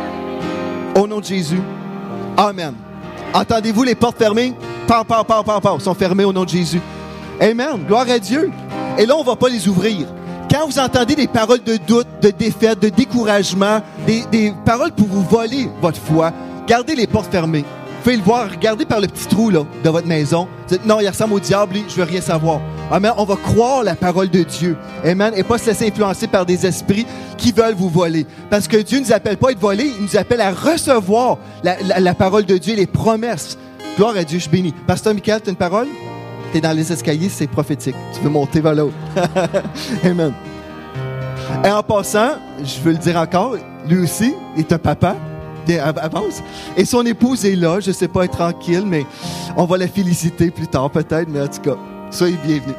Au nom de Jésus, amen. Entendez-vous les portes fermées? Sont fermées au nom de Jésus. Amen. Gloire à Dieu. Et là, on ne va pas les ouvrir. Quand vous entendez des paroles de doute, de défaite, de découragement, des paroles pour vous voler votre foi, gardez les portes fermées. Vous pouvez le voir, regardez par le petit trou là, de votre maison. Dites, non, il ressemble au diable, je ne veux rien savoir. Amen. On va croire la parole de Dieu. Amen. Et pas se laisser influencer par des esprits qui veulent vous voler. Parce que Dieu ne nous appelle pas à être volés, il nous appelle à recevoir la parole de Dieu, les promesses. Gloire à Dieu, je bénis. Pasteur Michael, tu as une parole? Tu es dans les escaliers, c'est prophétique. Tu veux monter vers l'autre. Amen. Et en passant, je veux le dire encore, lui aussi est un papa. Avance. Et son épouse est là, je ne sais pas, être tranquille, mais on va la féliciter plus tard peut-être, mais en tout cas, soyez bienvenus.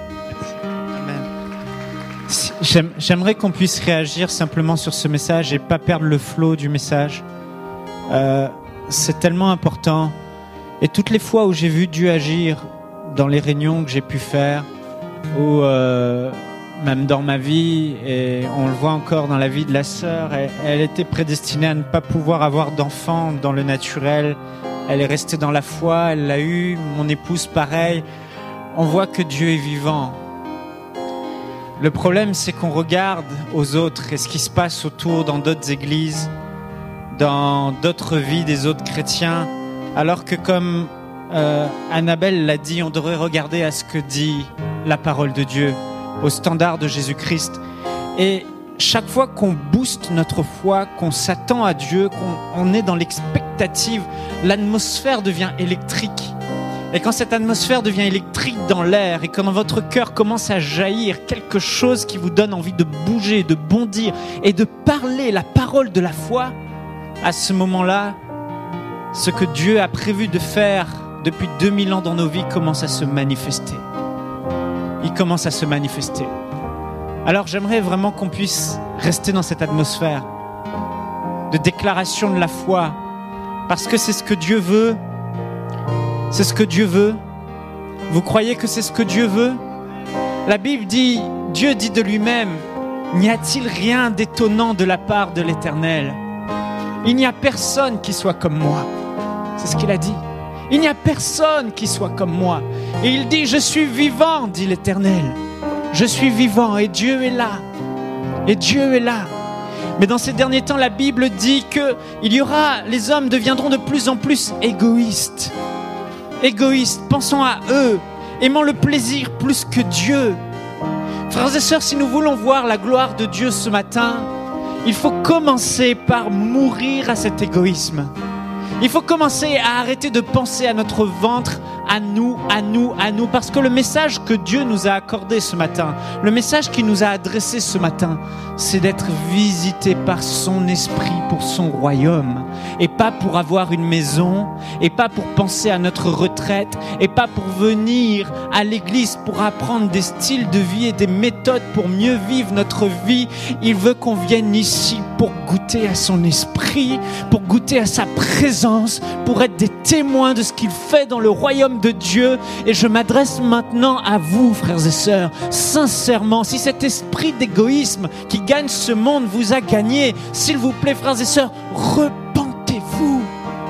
Amen. J'aimerais qu'on puisse réagir simplement sur ce message et pas perdre le flot du message. C'est tellement important. Et toutes les fois où j'ai vu Dieu agir dans les réunions que j'ai pu faire, où même dans ma vie, et on le voit encore dans la vie de la sœur, elle était prédestinée à ne pas pouvoir avoir d'enfant dans le naturel. Elle est restée dans la foi, elle l'a eu, mon épouse pareil. On voit que Dieu est vivant. Le problème, c'est qu'on regarde aux autres et ce qui se passe autour dans d'autres églises, dans d'autres vies des autres chrétiens, alors que comme Annabelle l'a dit, on devrait regarder à ce que dit la parole de Dieu, au standard de Jésus-Christ. Et chaque fois qu'on booste notre foi, qu'on s'attend à Dieu, qu'on est dans l'expectative, l'atmosphère devient électrique. Et quand cette atmosphère devient électrique dans l'air et quand dans votre cœur commence à jaillir quelque chose qui vous donne envie de bouger, de bondir et de parler la parole de la foi, à ce moment-là, ce que Dieu a prévu de faire depuis 2000 ans dans nos vies commence à se manifester. Il commence à se manifester. Alors j'aimerais vraiment qu'on puisse rester dans cette atmosphère de déclaration de la foi, parce que c'est ce que Dieu veut. C'est ce que Dieu veut. Vous croyez que c'est ce que Dieu veut? La Bible dit, Dieu dit de lui-même, n'y a-t-il rien d'étonnant de la part de l'Éternel? Il n'y a personne qui soit comme moi. C'est ce qu'il a dit. Il n'y a personne qui soit comme moi. Et il dit, je suis vivant, dit l'Éternel. Je suis vivant et Dieu est là. Et Dieu est là. Mais dans ces derniers temps, la Bible dit que les hommes deviendront de plus en plus égoïstes. Égoïstes, pensons à eux, aimant le plaisir plus que Dieu. Frères et sœurs, si nous voulons voir la gloire de Dieu ce matin, il faut commencer par mourir à cet égoïsme. Il faut commencer à arrêter de penser à notre ventre, à nous, parce que le message que Dieu nous a accordé ce matin, le message qu'il nous a adressé ce matin, c'est d'être visité par son esprit pour son royaume, et pas pour avoir une maison, et pas pour penser à notre retraite, et pas pour venir à l'église pour apprendre des styles de vie et des méthodes pour mieux vivre notre vie. Il veut qu'on vienne ici pour goûter à son esprit, pour goûter à sa présence, pour être des témoins de ce qu'il fait dans le royaume de Dieu. Et je m'adresse maintenant à vous, frères et sœurs, sincèrement, si cet esprit d'égoïsme qui gagne ce monde vous a gagné, s'il vous plaît, frères et sœurs, repentez-vous.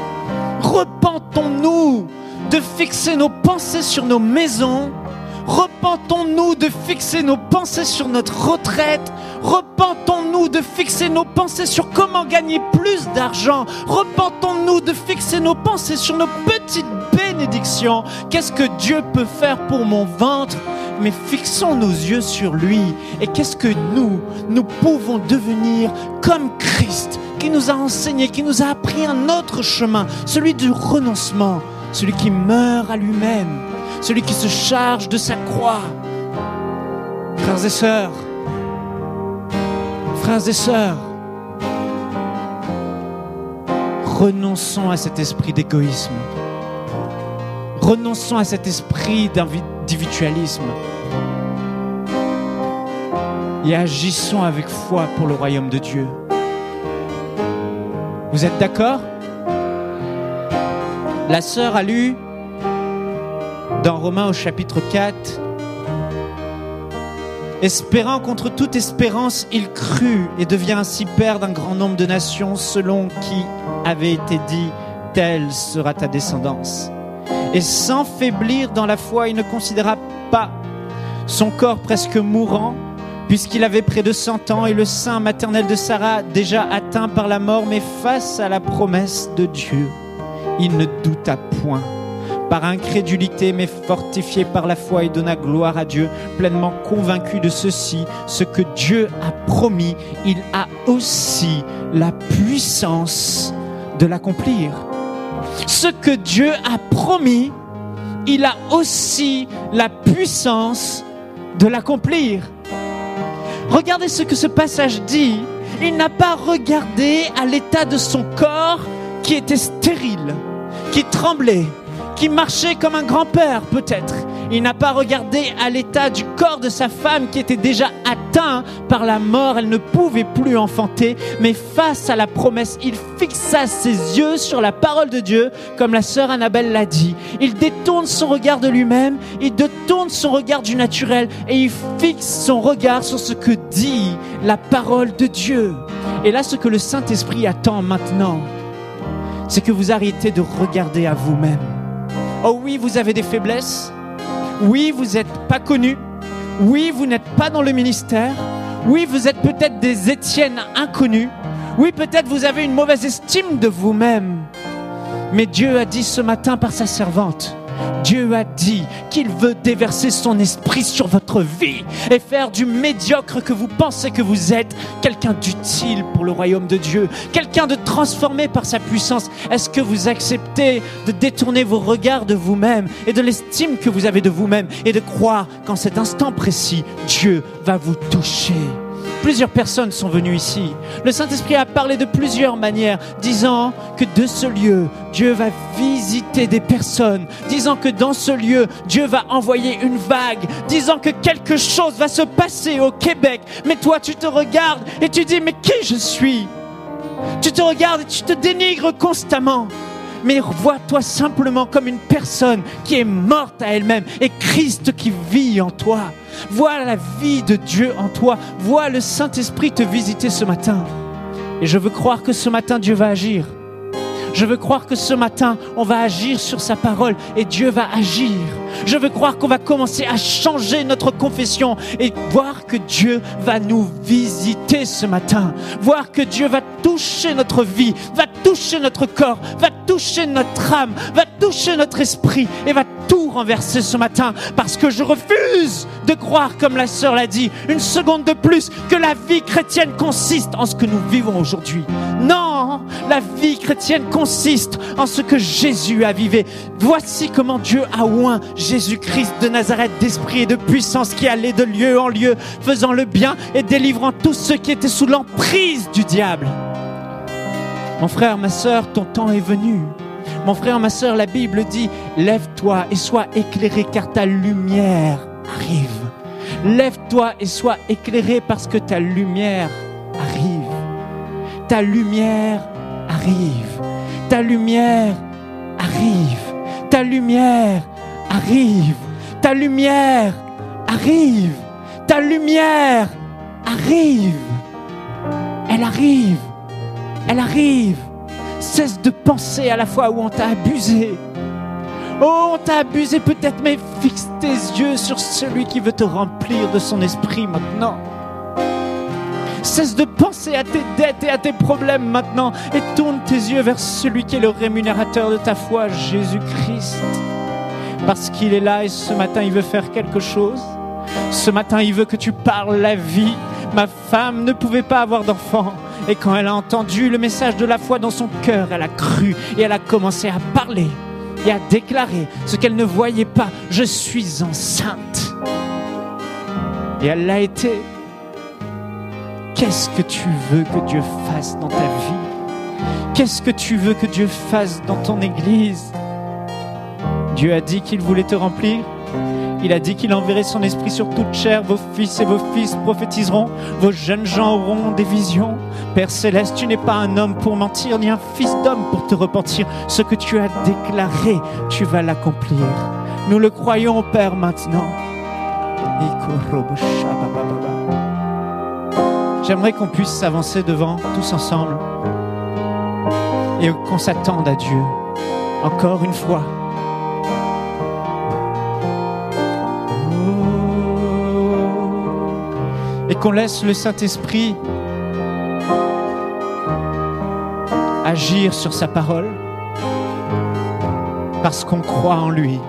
Repentons-nous de fixer nos pensées sur nos maisons. Repentons-nous de fixer nos pensées sur notre retraite. Repentons-nous de fixer nos pensées sur comment gagner plus d'argent. Repentons-nous de fixer nos pensées sur nos petites bénédictions. Qu'est-ce que Dieu peut faire pour mon ventre? Mais fixons nos yeux sur lui. Et qu'est-ce que nous pouvons devenir comme Christ, qui nous a enseigné, qui nous a appris un autre chemin, celui du renoncement, celui qui meurt à lui-même, celui qui se charge de sa croix. Frères et sœurs, renonçons à cet esprit d'égoïsme. Renonçons à cet esprit d'individualisme. Et agissons avec foi pour le royaume de Dieu. Vous êtes d'accord? La sœur a lu dans Romains au chapitre 4, espérant contre toute espérance, il crut et devient ainsi père d'un grand nombre de nations, selon qui avait été dit, telle sera ta descendance. Et sans faiblir dans la foi, il ne considéra pas son corps presque mourant, puisqu'il avait près de 100 ans, et le sein maternel de Sarah déjà atteint par la mort, mais face à la promesse de Dieu, il ne douta point. Par incrédulité, mais fortifié par la foi, il donna gloire à Dieu, pleinement convaincu de ceci, ce que Dieu a promis, il a aussi la puissance de l'accomplir. Ce que Dieu a promis, il a aussi la puissance de l'accomplir. Regardez ce que ce passage dit. Il n'a pas regardé à l'état de son corps qui était stérile, qui tremblait, qui marchait comme un grand-père peut-être. Il n'a pas regardé à l'état du corps de sa femme qui était déjà atteint par la mort. Elle ne pouvait plus enfanter. Mais face à la promesse, il fixa ses yeux sur la parole de Dieu, comme la sœur Annabelle l'a dit. Il détourne son regard de lui-même, il détourne son regard du naturel et il fixe son regard sur ce que dit la parole de Dieu. Et là, ce que le Saint-Esprit attend maintenant, c'est que vous arrêtez de regarder à vous-même. Oh oui, vous avez des faiblesses. Oui, vous n'êtes pas connu. Oui, vous n'êtes pas dans le ministère. Oui, vous êtes peut-être des Étienne inconnus. Oui, peut-être vous avez une mauvaise estime de vous-même. Mais Dieu a dit ce matin par sa servante, Dieu a dit qu'il veut déverser son esprit sur votre vie et faire du médiocre que vous pensez que vous êtes quelqu'un d'utile pour le royaume de Dieu, quelqu'un de transformé par sa puissance. Est-ce que vous acceptez de détourner vos regards de vous-même et de l'estime que vous avez de vous-même et de croire qu'en cet instant précis, Dieu va vous toucher? Plusieurs personnes sont venues ici. Le Saint-Esprit a parlé de plusieurs manières, disant que de ce lieu, Dieu va visiter des personnes, disant que dans ce lieu, Dieu va envoyer une vague, disant que quelque chose va se passer au Québec. Mais toi, tu te regardes et tu dis, mais qui je suis? Tu te regardes et tu te dénigres constamment. Mais vois-toi simplement comme une personne qui est morte à elle-même et Christ qui vit en toi. Vois la vie de Dieu en toi. Vois le Saint-Esprit te visiter ce matin. Et je veux croire que ce matin, Dieu va agir. Je veux croire que ce matin, on va agir sur sa parole et Dieu va agir. Je veux croire qu'on va commencer à changer notre confession et voir que Dieu va nous visiter ce matin. Voir que Dieu va toucher notre vie, va toucher notre corps, va toucher notre âme, va toucher notre esprit et va tout renverser ce matin. Parce que je refuse de croire, comme la sœur l'a dit, une seconde de plus, que la vie chrétienne consiste en ce que nous vivons aujourd'hui. Non, la vie chrétienne consiste en ce que Jésus a vécu. Voici comment Dieu a oint Jésus-Christ de Nazareth d'esprit et de puissance qui allait de lieu en lieu, faisant le bien et délivrant tous ceux qui étaient sous l'emprise du diable. Mon frère, ma sœur, ton temps est venu. Mon frère, ma sœur, la Bible dit, lève-toi et sois éclairé car ta lumière arrive. Lève-toi et sois éclairé parce que ta lumière arrive. Ta lumière arrive. Ta lumière arrive. Ta lumière arrive. Ta lumière arrive. Ta lumière arrive. Elle arrive. Elle arrive. Cesse de penser à la fois où on t'a abusé. Oh, on t'a abusé peut-être, mais fixe tes yeux sur celui qui veut te remplir de son esprit maintenant. Cesse de penser à tes dettes et à tes problèmes maintenant et tourne tes yeux vers celui qui est le rémunérateur de ta foi, Jésus-Christ. Parce qu'il est là et ce matin, il veut faire quelque chose. Ce matin, il veut que tu parles la vie. Ma femme ne pouvait pas avoir d'enfant. Et quand elle a entendu le message de la foi dans son cœur, elle a cru et elle a commencé à parler et à déclarer ce qu'elle ne voyait pas. Je suis enceinte. Et elle l'a été. Qu'est-ce que tu veux que Dieu fasse dans ta vie? Qu'est-ce que tu veux que Dieu fasse dans ton église? Dieu a dit qu'il voulait te remplir. Il a dit qu'il enverrait son esprit sur toute chair. Vos fils et vos fils prophétiseront. Vos jeunes gens auront des visions. Père Céleste, tu n'es pas un homme pour mentir, ni un fils d'homme pour te repentir. Ce que tu as déclaré, tu vas l'accomplir. Nous le croyons, Père, maintenant. J'aimerais qu'on puisse s'avancer devant, tous ensemble, et qu'on s'attende à Dieu, encore une fois. Et qu'on laisse le Saint-Esprit agir sur sa parole, parce qu'on croit en lui.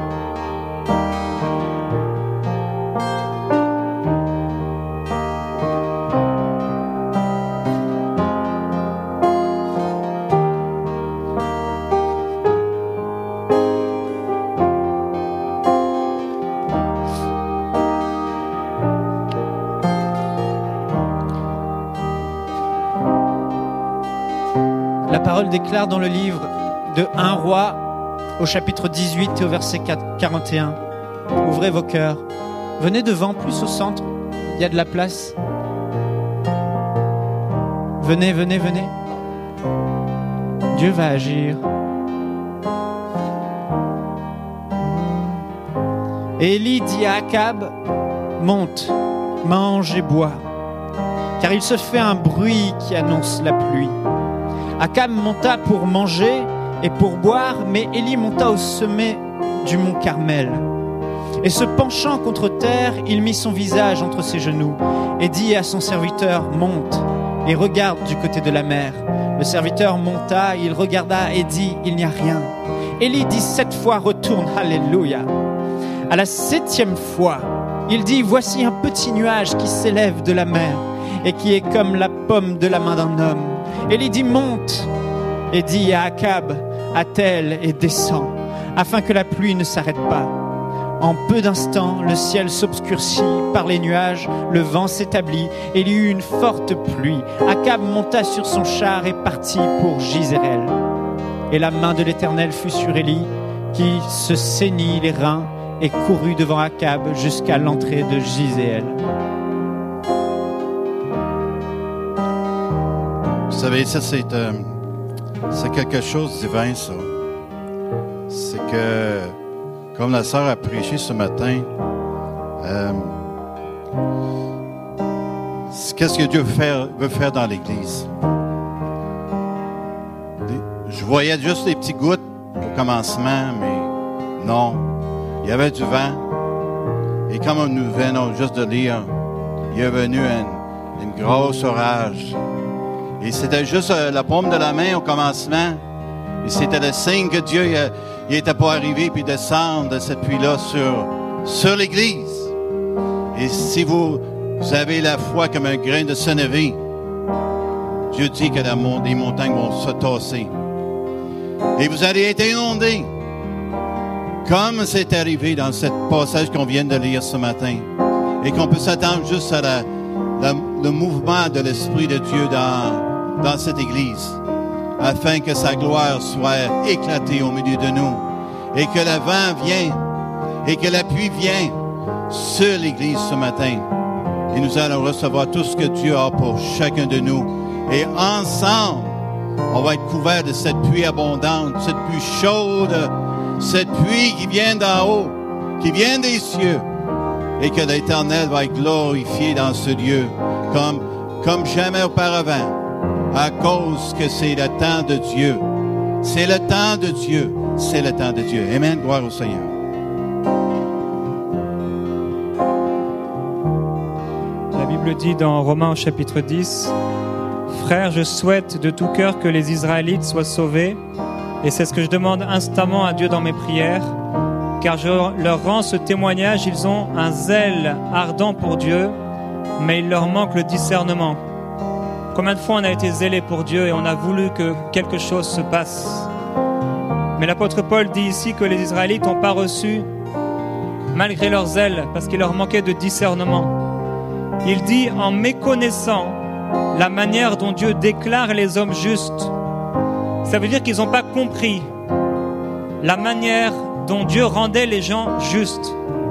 La parole déclare dans le livre de 1 Roi, au chapitre 18 et au verset 41. ouvrez vos cœurs. Venez devant, plus au centre, il y a de la place. Venez, venez, venez. Dieu va agir. Et Élie dit à Akab, monte, mange et bois, car il se fait un bruit qui annonce la pluie. Akab monta pour manger et pour boire, mais Élie monta au sommet du mont Carmel. Et se penchant contre terre, il mit son visage entre ses genoux et dit à son serviteur, monte et regarde du côté de la mer. Le serviteur monta, il regarda et dit, il n'y a rien. Élie dit 7 fois, retourne, alléluia. À la 7e fois, il dit, voici un petit nuage qui s'élève de la mer et qui est comme la paume de la main d'un homme. Élie dit, monte, et dit à Akab, attelle et descend, afin que la pluie ne s'arrête pas. En peu d'instants, le ciel s'obscurcit par les nuages, le vent s'établit et il y eut une forte pluie. Akab monta sur son char et partit pour Jizréel. Et la main de l'Éternel fut sur Élie, qui se saignit les reins et courut devant Akab jusqu'à l'entrée de Jizréel. Vous savez, ça c'est quelque chose de divin, ça. C'est que, comme la sœur a prêché ce matin, qu'est-ce que Dieu veut faire dans l'Église? Je voyais juste des petits gouttes au commencement, mais non. Il y avait du vent. Et comme nous venons juste de lire, il est venu une grosse orage. Et c'était juste la paume de la main au commencement. Et c'était le signe que Dieu n'était pas arrivé puis descendre de cette pluie-là sur l'Église. Et si vous avez la foi comme un grain de sénévé, Dieu dit que les montagnes vont se tasser. Et vous allez être inondés, comme c'est arrivé dans ce passage qu'on vient de lire ce matin. Et qu'on peut s'attendre juste à le mouvement de l'Esprit de Dieu dans cette Église, afin que sa gloire soit éclatée au milieu de nous, et que le vent vienne, et que la pluie vienne sur l'Église ce matin. Et nous allons recevoir tout ce que Dieu a pour chacun de nous. Et ensemble, on va être couverts de cette pluie abondante, cette pluie chaude, cette pluie qui vient d'en haut, qui vient des cieux, et que l'Éternel va être glorifié dans ce lieu, comme jamais auparavant, à cause que c'est le temps de Dieu. C'est le temps de Dieu. C'est le temps de Dieu. Amen. Gloire au Seigneur. La Bible dit dans Romains au chapitre 10, « Frères, je souhaite de tout cœur que les Israélites soient sauvés, et c'est ce que je demande instamment à Dieu dans mes prières, car je leur rends ce témoignage, ils ont un zèle ardent pour Dieu, mais il leur manque le discernement. » Combien de fois on a été zélé pour Dieu et on a voulu que quelque chose se passe. Mais l'apôtre Paul dit ici que les Israélites n'ont pas reçu, malgré leur zèle, parce qu'il leur manquait de discernement. Il dit en méconnaissant la manière dont Dieu déclare les hommes justes. Ça veut dire qu'ils n'ont pas compris la manière dont Dieu rendait les gens justes.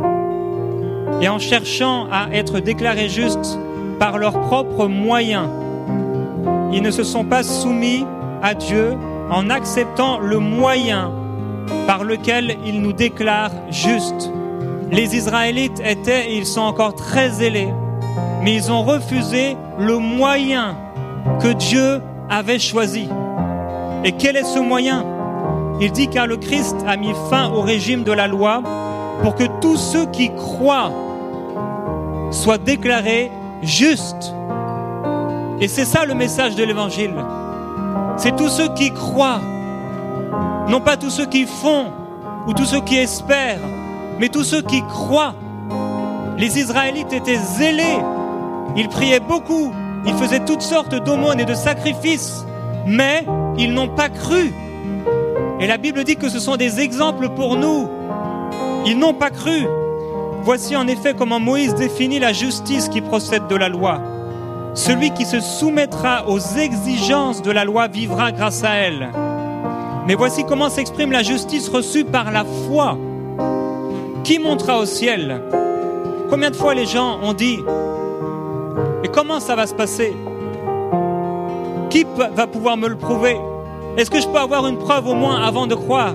Et en cherchant à être déclarés justes par leurs propres moyens, ils ne se sont pas soumis à Dieu en acceptant le moyen par lequel il nous déclare justes. Les Israélites étaient, et ils sont encore très zélés, mais ils ont refusé le moyen que Dieu avait choisi. Et quel est ce moyen? Il dit car le Christ a mis fin au régime de la loi pour que tous ceux qui croient soient déclarés justes. Et c'est ça le message de l'Évangile. C'est tous ceux qui croient, non pas tous ceux qui font ou tous ceux qui espèrent, mais tous ceux qui croient. Les Israélites étaient zélés, ils priaient beaucoup, ils faisaient toutes sortes d'aumônes et de sacrifices, mais ils n'ont pas cru. Et la Bible dit que ce sont des exemples pour nous. Ils n'ont pas cru. Voici en effet comment Moïse définit la justice qui procède de la loi. Celui qui se soumettra aux exigences de la loi vivra grâce à elle. Mais voici comment s'exprime la justice reçue par la foi. Qui montera au ciel? Combien de fois les gens ont dit, et comment ça va se passer? Qui va pouvoir me le prouver? Est-ce que je peux avoir une preuve au moins avant de croire?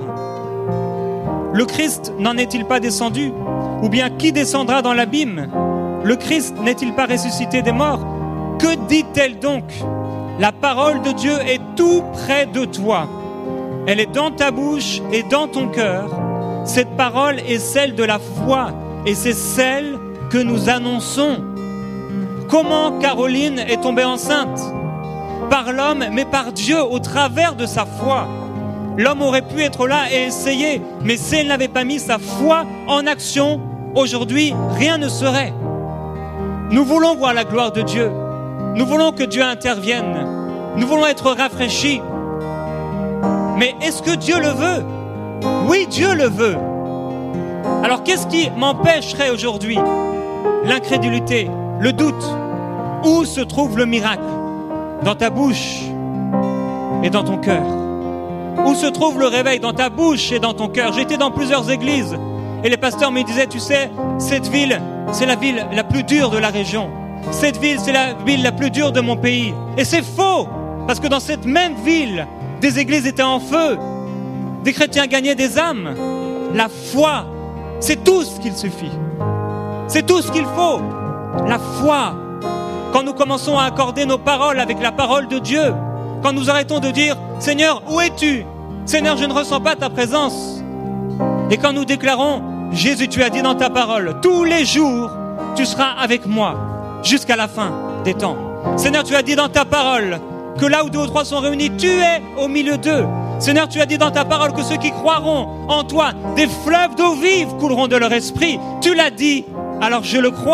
Le Christ n'en est-il pas descendu? Ou bien qui descendra dans l'abîme? Le Christ n'est-il pas ressuscité des morts? Que dit-elle donc? La parole de Dieu est tout près de toi. Elle est dans ta bouche et dans ton cœur. Cette parole est celle de la foi et c'est celle que nous annonçons. Comment Caroline est tombée enceinte? Par l'homme, mais par Dieu au travers de sa foi. L'homme aurait pu être là et essayer, mais si elle n'avait pas mis sa foi en action, aujourd'hui, rien ne serait. Nous voulons voir la gloire de Dieu. Nous voulons que Dieu intervienne. Nous voulons être rafraîchis. Mais est-ce que Dieu le veut? Oui, Dieu le veut. Alors qu'est-ce qui m'empêcherait aujourd'hui? L'incrédulité, le doute. Où se trouve le miracle? Dans ta bouche et dans ton cœur. Où se trouve le réveil? Dans ta bouche et dans ton cœur. J'étais dans plusieurs églises et les pasteurs me disaient, tu sais, cette ville, c'est la ville la plus dure de la région. Cette ville, c'est la ville la plus dure de mon pays. Et c'est faux, parce que dans cette même ville, des églises étaient en feu. Des chrétiens gagnaient des âmes. La foi, c'est tout ce qu'il suffit. C'est tout ce qu'il faut. La foi. Quand nous commençons à accorder nos paroles avec la parole de Dieu, quand nous arrêtons de dire « Seigneur, où es-tu? Seigneur, je ne ressens pas ta présence. » Et quand nous déclarons « Jésus, tu as dit dans ta parole, tous les jours, tu seras avec moi jusqu'à la fin des temps. Seigneur, tu as dit dans ta parole que là où 2 ou 3 sont réunis, tu es au milieu d'eux. Seigneur, tu as dit dans ta parole que ceux qui croiront en toi, des fleuves d'eau vive couleront de leur esprit. Tu l'as dit, alors je le crois. »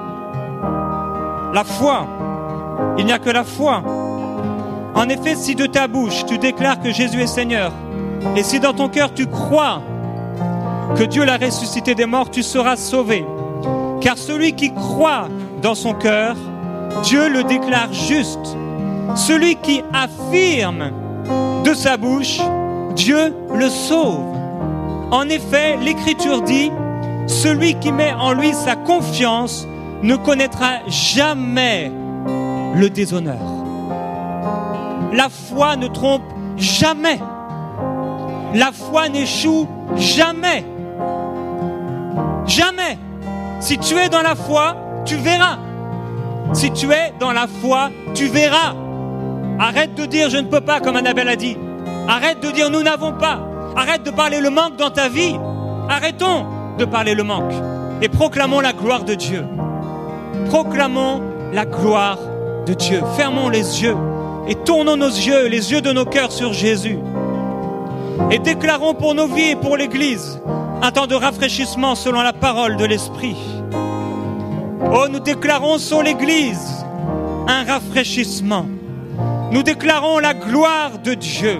La foi, il n'y a que la foi. En effet, si de ta bouche tu déclares que Jésus est Seigneur, et si dans ton cœur tu crois que Dieu l'a ressuscité des morts, tu seras sauvé. Car celui qui croit dans son cœur, Dieu le déclare juste. Celui qui affirme de sa bouche, Dieu le sauve. En effet, l'Écriture dit, celui qui met en lui sa confiance ne connaîtra jamais le déshonneur. La foi ne trompe jamais. La foi n'échoue jamais. Jamais. Si tu es dans la foi, tu verras. Si tu es dans la foi, tu verras. Arrête de dire je ne peux pas comme Annabelle a dit. Arrête de dire nous n'avons pas. Arrête de parler le manque dans ta vie. Arrêtons de parler le manque et proclamons la gloire de Dieu. Proclamons la gloire de Dieu. Fermons les yeux et tournons nos yeux, les yeux de nos cœurs sur Jésus. Et déclarons pour nos vies et pour l'Église un temps de rafraîchissement selon la parole de l'Esprit. Oh, nous déclarons sur l'Église un rafraîchissement. Nous déclarons la gloire de Dieu.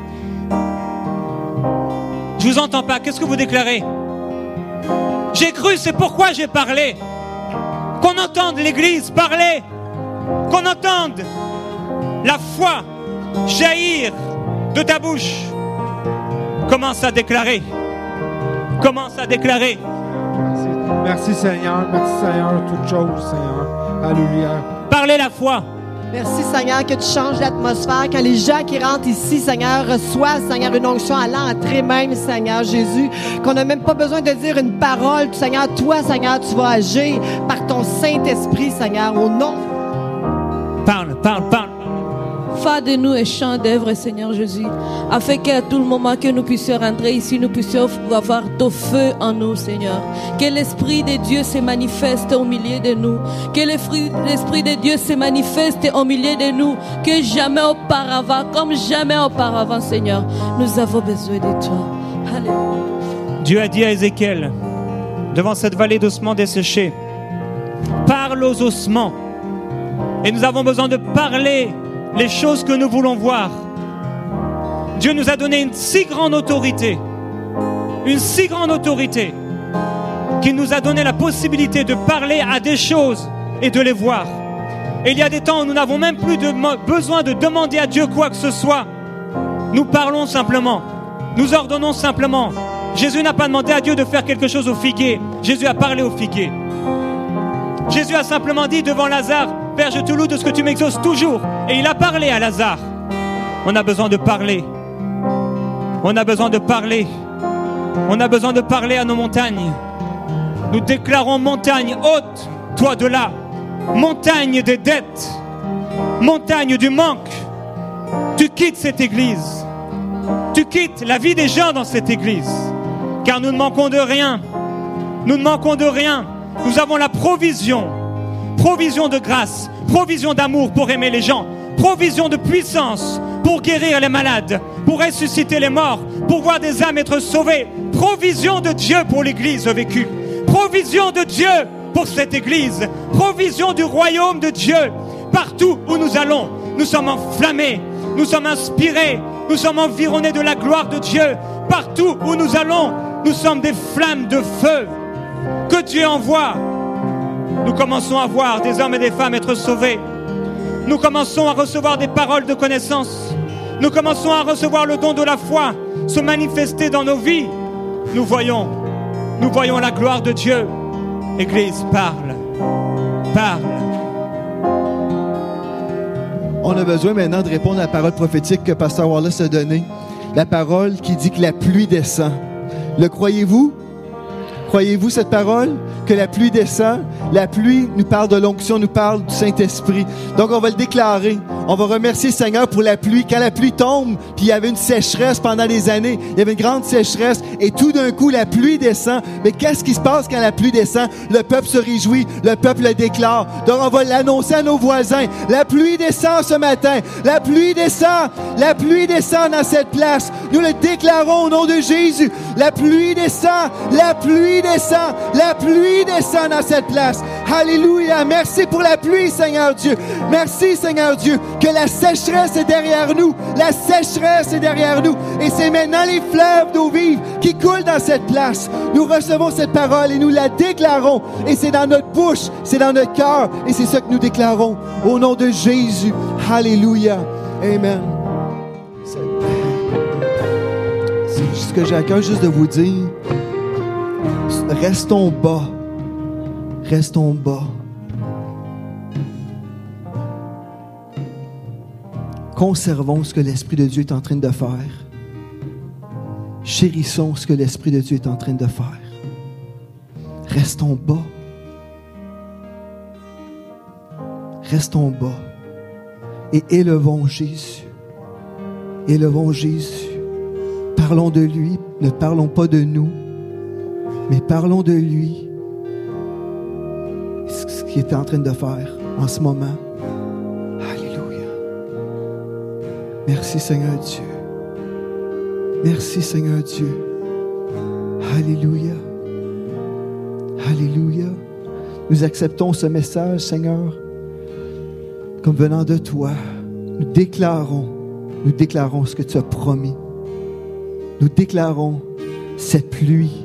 Je vous entends pas. Qu'est-ce que vous déclarez? J'ai cru, c'est pourquoi j'ai parlé. Qu'on entende l'Église parler. Qu'on entende la foi jaillir de ta bouche. Commence à déclarer. Commence à déclarer. Merci Seigneur. Merci Seigneur de toutes choses, Seigneur. Alléluia. Parlez la foi. Merci, Seigneur, que tu changes l'atmosphère. Quand les gens qui rentrent ici, Seigneur, reçoivent, Seigneur, une onction à l'entrée même, Seigneur Jésus, qu'on n'a même pas besoin de dire une parole. Seigneur, toi, Seigneur, tu vas agir par ton Saint-Esprit, Seigneur, au nom. Parle, parle, parle. Fais de nous un chant d'œuvre, Seigneur Jésus, afin qu'à tout le moment que nous puissions rentrer ici, nous puissions avoir ton feu en nous, Seigneur. Que l'Esprit de Dieu se manifeste au milieu de nous. Que l'Esprit de Dieu se manifeste au milieu de nous. Que jamais auparavant, comme jamais auparavant, Seigneur, nous avons besoin de toi. Alléluia. Dieu a dit à Ézéchiel, devant cette vallée d'ossements desséchés, parle aux ossements. Et nous avons besoin de parler les choses que nous voulons voir. Dieu nous a donné une si grande autorité, qu'il nous a donné la possibilité de parler à des choses et de les voir. Et il y a des temps où nous n'avons même plus besoin de demander à Dieu quoi que ce soit. Nous parlons simplement, nous ordonnons simplement, Jésus n'a pas demandé à Dieu de faire quelque chose au figuier. Jésus a parlé au figuier. Jésus a simplement dit devant Lazare, « Père, je te loue de ce que tu m'exauces toujours. » Et il a parlé à Lazare. On a besoin de parler. On a besoin de parler. On a besoin de parler à nos montagnes. Nous déclarons montagne haute, toi de là. Montagne des dettes. Montagne du manque. Tu quittes cette église. Tu quittes la vie des gens dans cette église. Car nous ne manquons de rien. Nous ne manquons de rien. Nous avons la provision. Provision de grâce. Provision d'amour pour aimer les gens. Provision de puissance pour guérir les malades. Pour ressusciter les morts. Pour voir des âmes être sauvées. Provision de Dieu pour l'église vécue. Provision de Dieu pour cette église. Provision du royaume de Dieu. Partout où nous allons, nous sommes enflammés. Nous sommes inspirés. Nous sommes environnés de la gloire de Dieu. Partout où nous allons, nous sommes des flammes de feu que Dieu envoie. Nous commençons à voir des hommes et des femmes être sauvés. Nous commençons à recevoir des paroles de connaissance. Nous commençons à recevoir le don de la foi se manifester dans nos vies. Nous voyons la gloire de Dieu. Église, parle. Parle. On a besoin maintenant de répondre à la parole prophétique que Pasteur Wallace a donnée. La parole qui dit que la pluie descend. Le croyez-vous? Croyez-vous cette parole? Que la pluie descend? La pluie nous parle de l'onction, nous parle du Saint-Esprit. Donc on va le déclarer. On va remercier le Seigneur pour la pluie. Quand la pluie tombe, puis il y avait une sécheresse pendant des années, il y avait une grande sécheresse et tout d'un coup la pluie descend. Mais qu'est-ce qui se passe quand la pluie descend? Le peuple se réjouit, le peuple le déclare. Donc on va l'annoncer à nos voisins. La pluie descend ce matin. La pluie descend. La pluie descend dans cette place. Nous le déclarons au nom de Jésus. La pluie descend. La pluie descend. La pluie descend dans cette place. Alléluia. Merci pour la pluie, Seigneur Dieu. Merci, Seigneur Dieu, que la sécheresse est derrière nous. La sécheresse est derrière nous. Et c'est maintenant les fleuves d'eau vive qui coulent dans cette place. Nous recevons cette parole et nous la déclarons. Et c'est dans notre bouche, c'est dans notre cœur. Et c'est ce que nous déclarons au nom de Jésus. Alléluia. Amen. C'est ce que j'ai à cœur juste de vous dire. Restons bas. Restons bas. Conservons ce que l'Esprit de Dieu est en train de faire. Chérissons ce que l'Esprit de Dieu est en train de faire. Restons bas. Restons bas. Et élevons Jésus. Élevons Jésus. Parlons de lui. Ne parlons pas de nous. Mais parlons de lui. Ce qu'il est en train de faire en ce moment. Merci Seigneur Dieu. Merci Seigneur Dieu. Alléluia. Alléluia. Nous acceptons ce message, Seigneur, comme venant de toi. Nous déclarons ce que tu as promis. Nous déclarons cette pluie.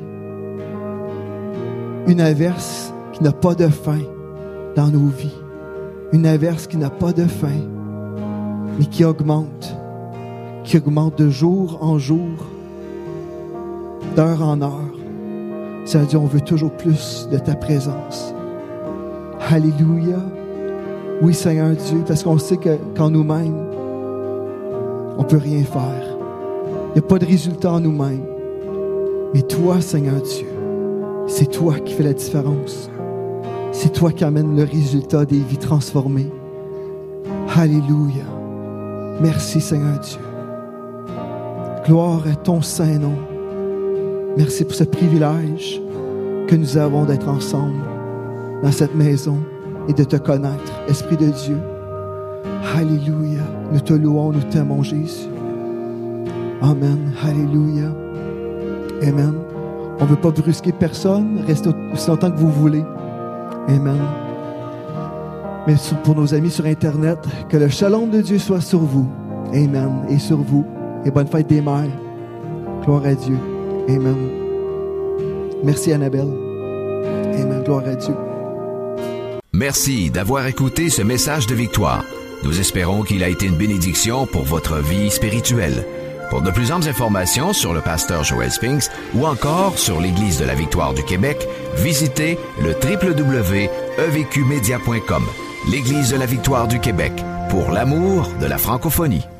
Une averse qui n'a pas de fin dans nos vies. Une averse qui n'a pas de fin, mais qui augmente de jour en jour, d'heure en heure. Ça veut dire on veut toujours plus de ta présence. Alléluia. Oui, Seigneur Dieu, parce qu'on sait qu'en nous-mêmes, on ne peut rien faire. Il n'y a pas de résultat en nous-mêmes. Mais toi, Seigneur Dieu, c'est toi qui fais la différence. C'est toi qui amène le résultat des vies transformées. Alléluia. Merci, Seigneur Dieu. Gloire à ton saint nom. Merci pour ce privilège que nous avons d'être ensemble dans cette maison et de te connaître, Esprit de Dieu. Alléluia. Nous te louons, nous t'aimons, Jésus. Amen. Alléluia. Amen. On ne veut pas brusquer personne. Restez aussi longtemps que vous voulez. Amen. Mais pour nos amis sur Internet, que le shalom de Dieu soit sur vous. Amen. Et sur vous. Et bonne fête des mères. Gloire à Dieu. Amen. Merci Annabelle. Amen. Gloire à Dieu. Merci d'avoir écouté ce message de victoire. Nous espérons qu'il a été une bénédiction pour votre vie spirituelle. Pour de plus amples informations sur le pasteur Joel Spinks ou encore sur l'Église de la Victoire du Québec, visitez le www.evqmedia.com. L'Église de la Victoire du Québec, pour l'amour de la francophonie.